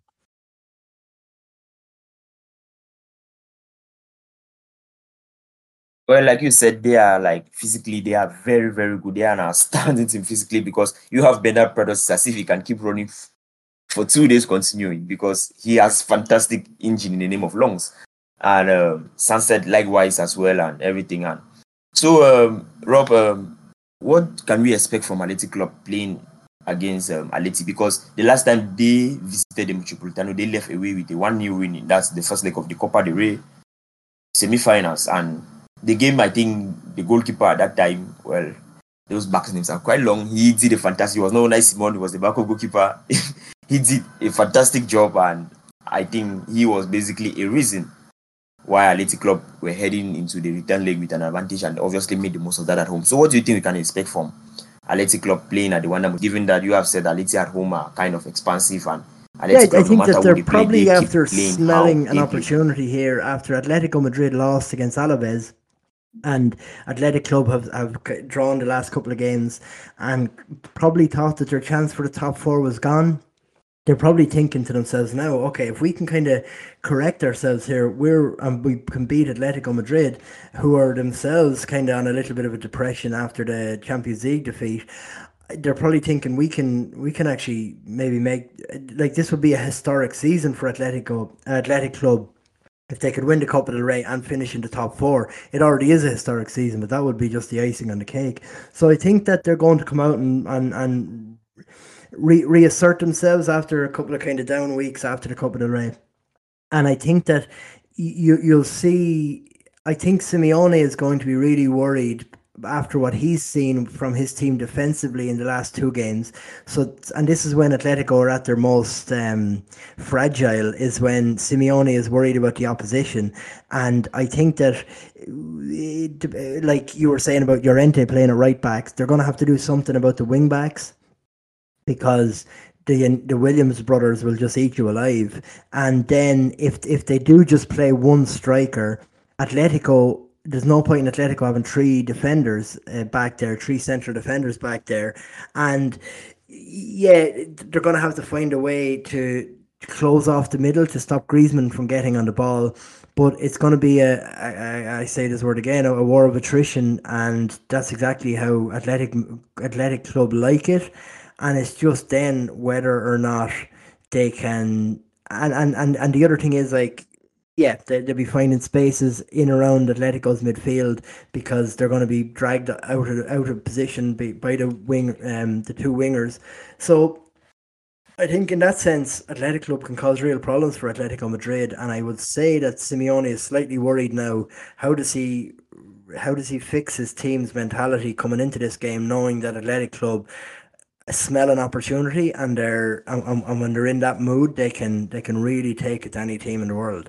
Well, like you said, they are like physically, they are very, very good. They are an outstanding team physically, because you have Beñat Prados as if he can keep running for 2 days continuing, because he has fantastic engine in the name of lungs, and Sunset likewise as well, and everything. And so, Rob, what can we expect from Athletic Club playing against Atleti? Because the last time they visited the Metropolitano, they left away with a 1-0 win. That's the first leg of the Copa del Rey semi-finals, and the game, I think the goalkeeper at that time, well, those back names are quite long. He did a fantastic. He was not nice Simon. He was the backup goalkeeper. He did a fantastic job, and I think he was basically a reason why Athletic Club were heading into the return leg with an advantage, and obviously made the most of that at home. So, what do you think we can expect from Athletic Club playing at the Wanda, given that you have said Atleti at home are kind of expansive, and Athletic Club, I think that they're probably after playing smelling an opportunity here after Atletico Madrid lost against Alaves. And Athletic Club have drawn the last couple of games, and probably thought that their chance for the top 4 was gone. They're probably thinking to themselves now, okay, if we can kind of correct ourselves here, we can beat Atletico Madrid, who are themselves kind of on a little bit of a depression after the Champions League defeat. They're probably thinking we can actually maybe make, like, this would be a historic season for Athletic Club. If they could win the Copa del Rey and finish in the top 4, it already is a historic season, but that would be just the icing on the cake. So I think that they're going to come out and reassert themselves after a couple of kind of down weeks after the Copa del Rey. And I think that you'll see, I think Simeone is going to be really worried after what he's seen from his team defensively in the last 2 games. So, and this is when Atletico are at their most fragile, is when Simeone is worried about the opposition. And I think that, like you were saying about Llorente playing at right backs, they're going to have to do something about the wing backs, because the Williams brothers will just eat you alive. And then if they do just play one striker, Atletico, there's no point in Atletico having 3 defenders back there, 3 central defenders back there. And yeah, they're going to have to find a way to close off the middle to stop Griezmann from getting on the ball. But it's going to be I say this word again, a war of attrition, and that's exactly how Athletic Club like it. And it's just then whether or not they can. And the other thing is, like, yeah, they'll be finding spaces in around Atletico's midfield because they're going to be dragged out of position by the the two wingers. So I think in that sense, Athletic Club can cause real problems for Atletico Madrid, and I would say that Simeone is slightly worried now. How does he fix his team's mentality coming into this game, knowing that Athletic Club smell an opportunity and and when they're in that mood, they can really take it to any team in the world.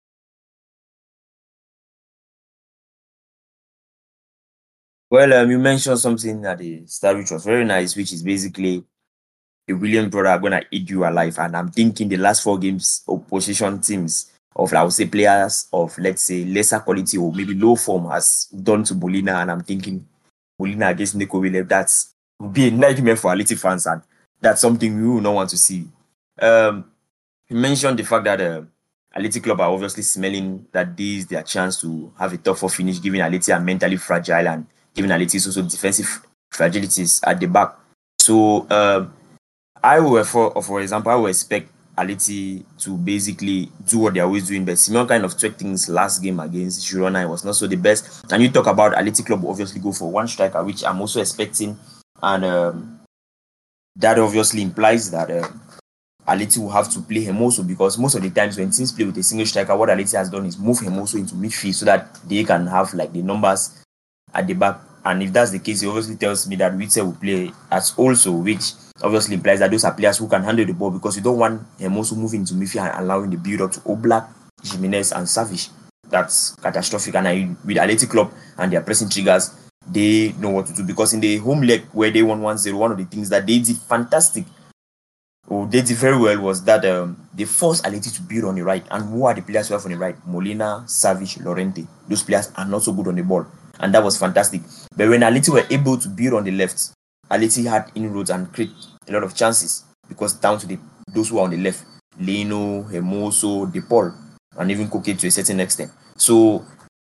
Well, you mentioned something at the start which was very nice, which is basically the Williams brother are going to eat you alive. And I'm thinking the last 4 games, opposition teams of, I would say, players of, let's say, lesser quality or maybe low form has done to Molina. And I'm thinking Molina against Nico Williams, that's would be a nightmare for Atleti fans. And that's something we will not want to see. You mentioned the fact that Atleti Club are obviously smelling that this is their chance to have a tougher finish, given Atleti are mentally fragile and given Atleti's also defensive fragilities at the back. So, I will, for example, I will expect Atleti to basically do what they're always doing, but Simeone kind of tweaked things last game against Girona. It was not so the best. And you talk about Atleti Club obviously go for one striker, which I'm also expecting, and that obviously implies that Atleti will have to play Hermoso, because most of the times when teams play with a single striker, what Atleti has done is move Hermoso into midfield so that they can have like the numbers at the back. And if that's the case, it obviously tells me that Witzel will play as also, which obviously implies that those are players who can handle the ball, because you don't want Hermoso moving into midfield and allowing the build-up to Oblak, Jimenez and Savic. That's catastrophic. And with Athletic Club and their pressing triggers, they know what to do, because in the home leg where they won 1-0, one of the things that they did fantastic, or they did very well, was that they forced Atleti to build on the right. And who are the players who have on the right? Molina, Savic, Llorente. Those players are not so good on the ball. And that was fantastic. But when Atleti were able to build on the left, Atleti had inroads and create a lot of chances, because down to those who are on the left, Leno, Hermoso, De Paul, and even Koke to a certain extent. So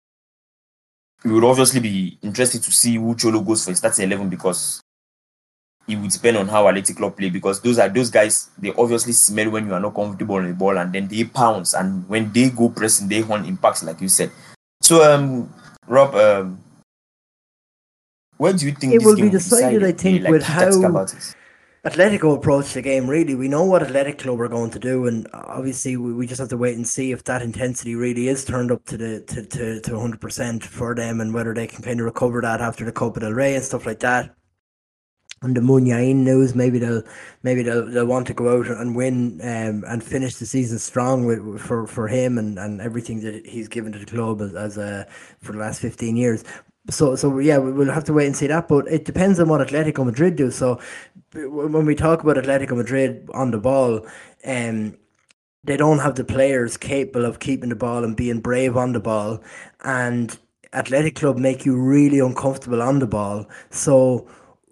we would obviously be interested to see who Cholo goes for starting 11, because it would depend on how Athletic Club play, because those guys, they obviously smell when you are not comfortable on the ball, and then they pounce, and when they go pressing, they want impacts, like you said. So Rob, where do you think it will be decided? I think with how Atletico approach the game. Really, we know what Athletic Club are going to do, and obviously we just have to wait and see if that intensity really is turned up to 100% for them, and whether they can kind of recover that after the Copa del Rey and stuff like that. And the Muniain news, maybe they'll want to go out and win and finish the season strong for him and everything that he's given to the club as for the last 15 years. So yeah, we'll have to wait and see that, but it depends on what Atletico Madrid do. So when we talk about Atletico Madrid on the ball, they don't have the players capable of keeping the ball and being brave on the ball, and Athletic Club make you really uncomfortable on the ball. So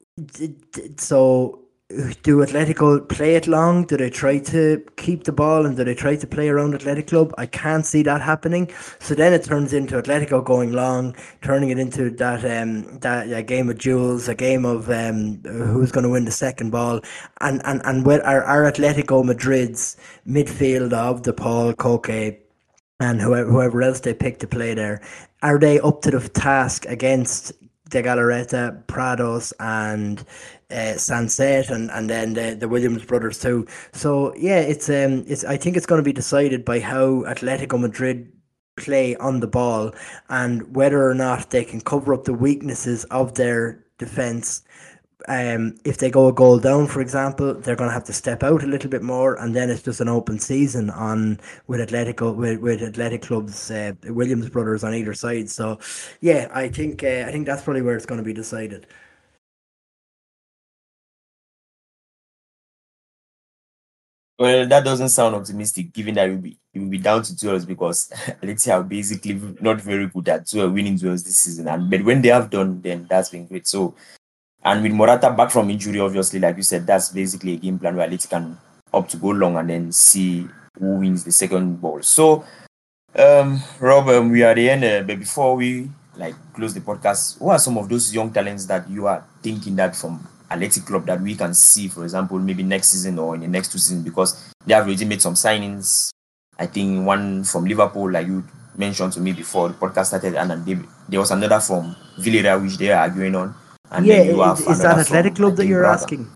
do Atletico play it long? Do they try to keep the ball, and do they try to play around Athletic Club? I can't see that happening. So then it turns into Atletico going long, turning it into that game of duels, a game of who's going to win the second ball, and where are Atletico Madrid's midfield of De Paul, Koke, and whoever else they pick to play there, are they up to the task against De Galarreta, Prados, and Sanset, and then the Williams brothers too. So yeah, it's I think it's going to be decided by how Atletico Madrid play on the ball, and whether or not they can cover up the weaknesses of their defense. If they go a goal down, for example, they're going to have to step out a little bit more, and then it's just an open season with Athletic Club's Williams brothers on either side. So, yeah, I think that's probably where it's going to be decided. Well, that doesn't sound optimistic, given that it will be down to duels, because Atleti are basically not very good at winning duels this season. But when they have done, then that's been great. So And with Morata back from injury, obviously, like you said, that's basically a game plan where Atleti can opt to go long and then see who wins the second ball. So, Rob, we are at the end, but before we close the podcast, what are some of those young talents that you are thinking that from Athletic Club that we can see, for example, maybe next season or in the next 2 seasons? Because they have already made some signings. I think one from Liverpool, like you mentioned to me before the podcast started, and then there was another from Villarreal, which they are arguing on. And yeah, then you have is that Athletic Club that you're asking?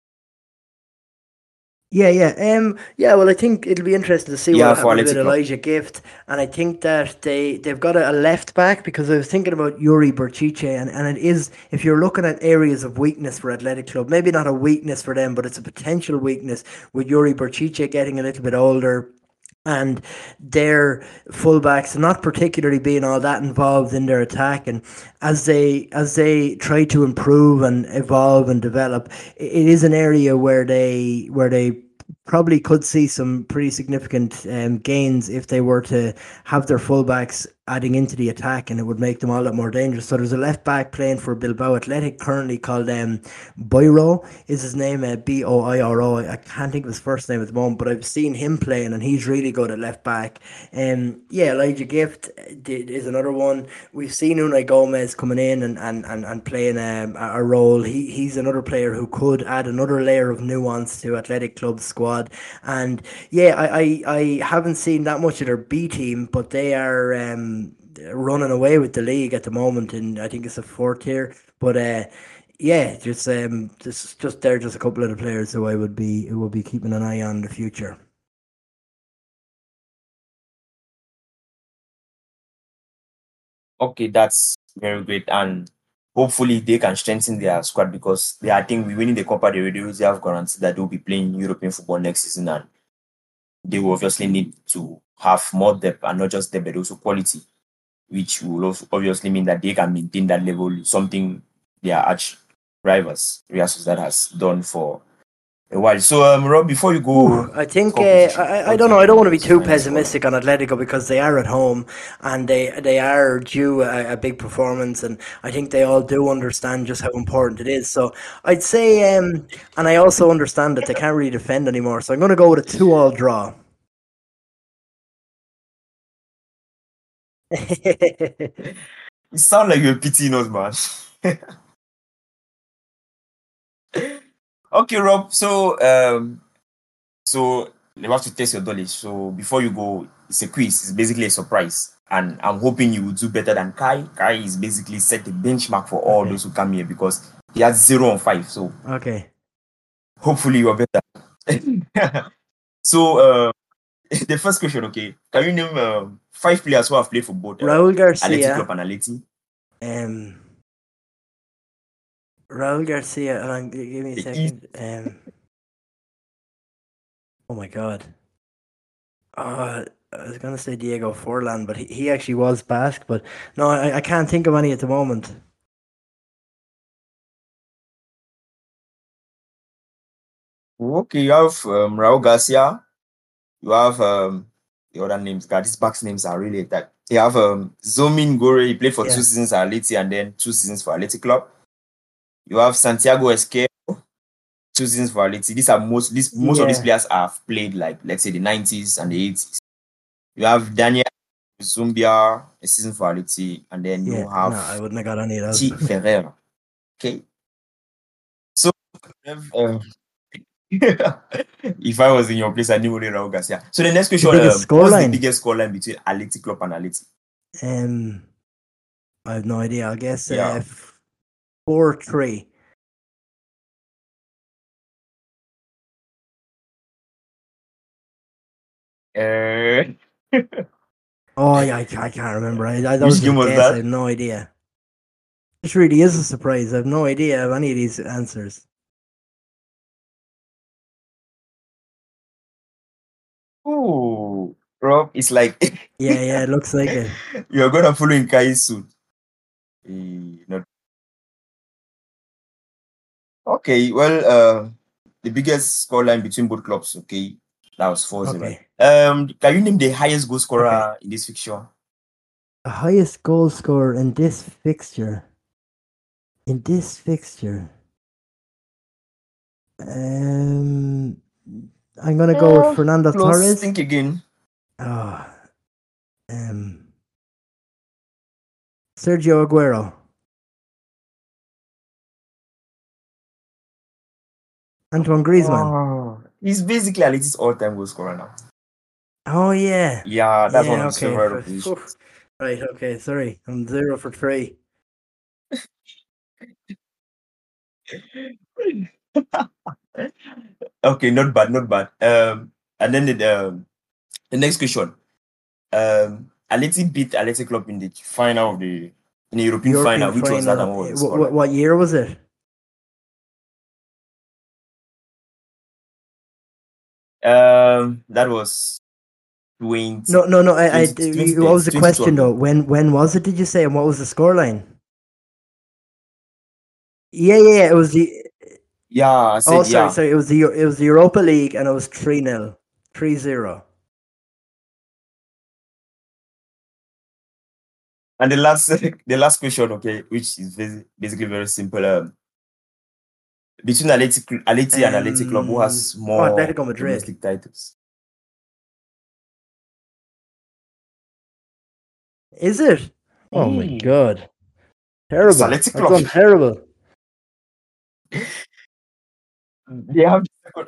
Yeah. Well, I think it'll be interesting to see what happens with Elijah Gift, and I think that they've got a left back, because I was thinking about Yuri Berchiche, and it is, if you're looking at areas of weakness for Athletic Club, maybe not a weakness for them, but it's a potential weakness with Yuri Berchiche getting a little bit older. And their fullbacks not particularly being all that involved in their attack, and as they try to improve and evolve and develop, it is an area where they probably could see some pretty significant gains if they were to have their fullbacks adding into the attack, and it would make them all that more dangerous. So there's a left back playing for Bilbao Athletic currently called Boiro is his name, Boiro. I can't think of his first name at the moment, but I've seen him playing and he's really good at left back. Elijah Gift is another one. We've seen Unai Gomez coming in and playing a role. He's another player who could add another layer of nuance to Athletic Club's squad. And I haven't seen that much of their B team, but they are running away with the league at the moment, and I think it's a 4th tier. But just they're just a couple of the players who will be keeping an eye on in the future. Okay, that's very great, and hopefully they can strengthen their squad, because I think we winning the Copa del Rey, they have guaranteed that they'll be playing European football next season, and they will obviously need to have more depth, and not just depth but also quality, which will also obviously mean that they can maintain that level, something their arch rivals Real Sociedad has done for a while. So, Rob, before you go, I think I don't know. I don't want to be too pessimistic on Atletico, because they are at home and they are due a big performance, and I think they all do understand just how important it is. So I'd say, and I also understand that they can't really defend anymore. So I'm going to go with a 2-2 draw. You sound like you're pitying us, man. Okay, Rob. So you have to test your knowledge. So before you go, it's a quiz. It's basically a surprise, and I'm hoping you will do better than Kai. Kai is basically set the benchmark for all those who come here, because he has 0 on 5. So hopefully you are better. So the first question, okay? Can you name 5 players who have played for both Raul Garcia, Athletic Club and Atleti? Raul Garcia, give me a second. Oh my God. I was going to say Diego Forlan, but he actually was Basque, but no, I can't think of any at the moment. Okay, you have Raul Garcia. You have the other names. God, these Basque names are really that. You have Zomin Gore. He played for 2 seasons at Atleti and then 2 seasons for Athletic Club. You have Santiago Esquero, 2 seasons for Atleti. These are most of these players have played, like, let's say, the 90s and the 80s. You have Daniel Zumbia, a season for Atleti, and then you have I wouldn't have got any of those. T. Ferreira. Okay. So if I was in your place, I knew only Raul Garcia. So the next question, what's the biggest scoreline between Athletic Club and Atleti? I have no idea. I guess 4-3. I can't remember. Which game was that? I have no idea. This really is a surprise. I have no idea of any of these answers. Ooh, Rob, it's like it looks like it. You're gonna follow in Kai's suit. Okay, well, the biggest scoreline between both clubs, okay, that was 4-0. Okay. Can you name the highest goal scorer in this fixture? The highest goal scorer in this fixture. I'm gonna go with Fernando Torres. Think again. Sergio Aguero. Antoine Griezmann. He's basically Aliti's all-time goal scorer now. Oh yeah. Yeah, that's one of his favorite positions. Right. Okay. Sorry, I'm 0 for 3. Okay, not bad. And then the next question. Aleti beat Athletic Club in the final of the European final. Which was that? And what year was it? That was 20. No. What was the question though? When was it? Did you say? And what was the scoreline? Yeah. It was the. Yeah. I said, sorry. It was the Europa League, and it was 3-0, 3-0. And the last question, okay, which is basically very simple. Between Aleti and Athletic Club, who has more domestic titles? Is it? Oh my god! Terrible. Athletic Club. Terrible. They have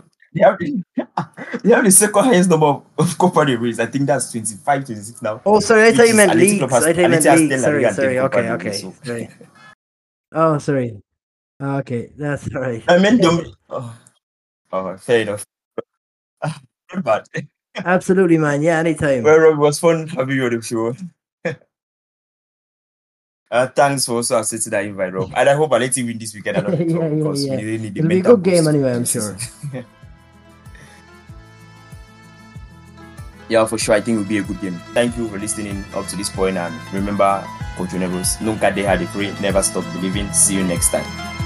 the second highest number of Copa del Rey. I think that's 25, 26 now. Oh, sorry, I thought you meant leagues. Sorry. Okay. Sorry. Oh, sorry. Okay, that's all right. I meant fair enough. Not bad. Absolutely, man. Yeah, anytime. Well, Rob, it was fun having you on the show. Thanks for also accepting that invite, Rob. And I hope Aleti win this weekend. Because we really need the It'll be a good game anyway, I'm sure. Yeah, for sure. I think it will be a good game. Thank you for listening up to this point. And remember, Coach Nevers, nunca deja de pray, never stop believing. See you next time.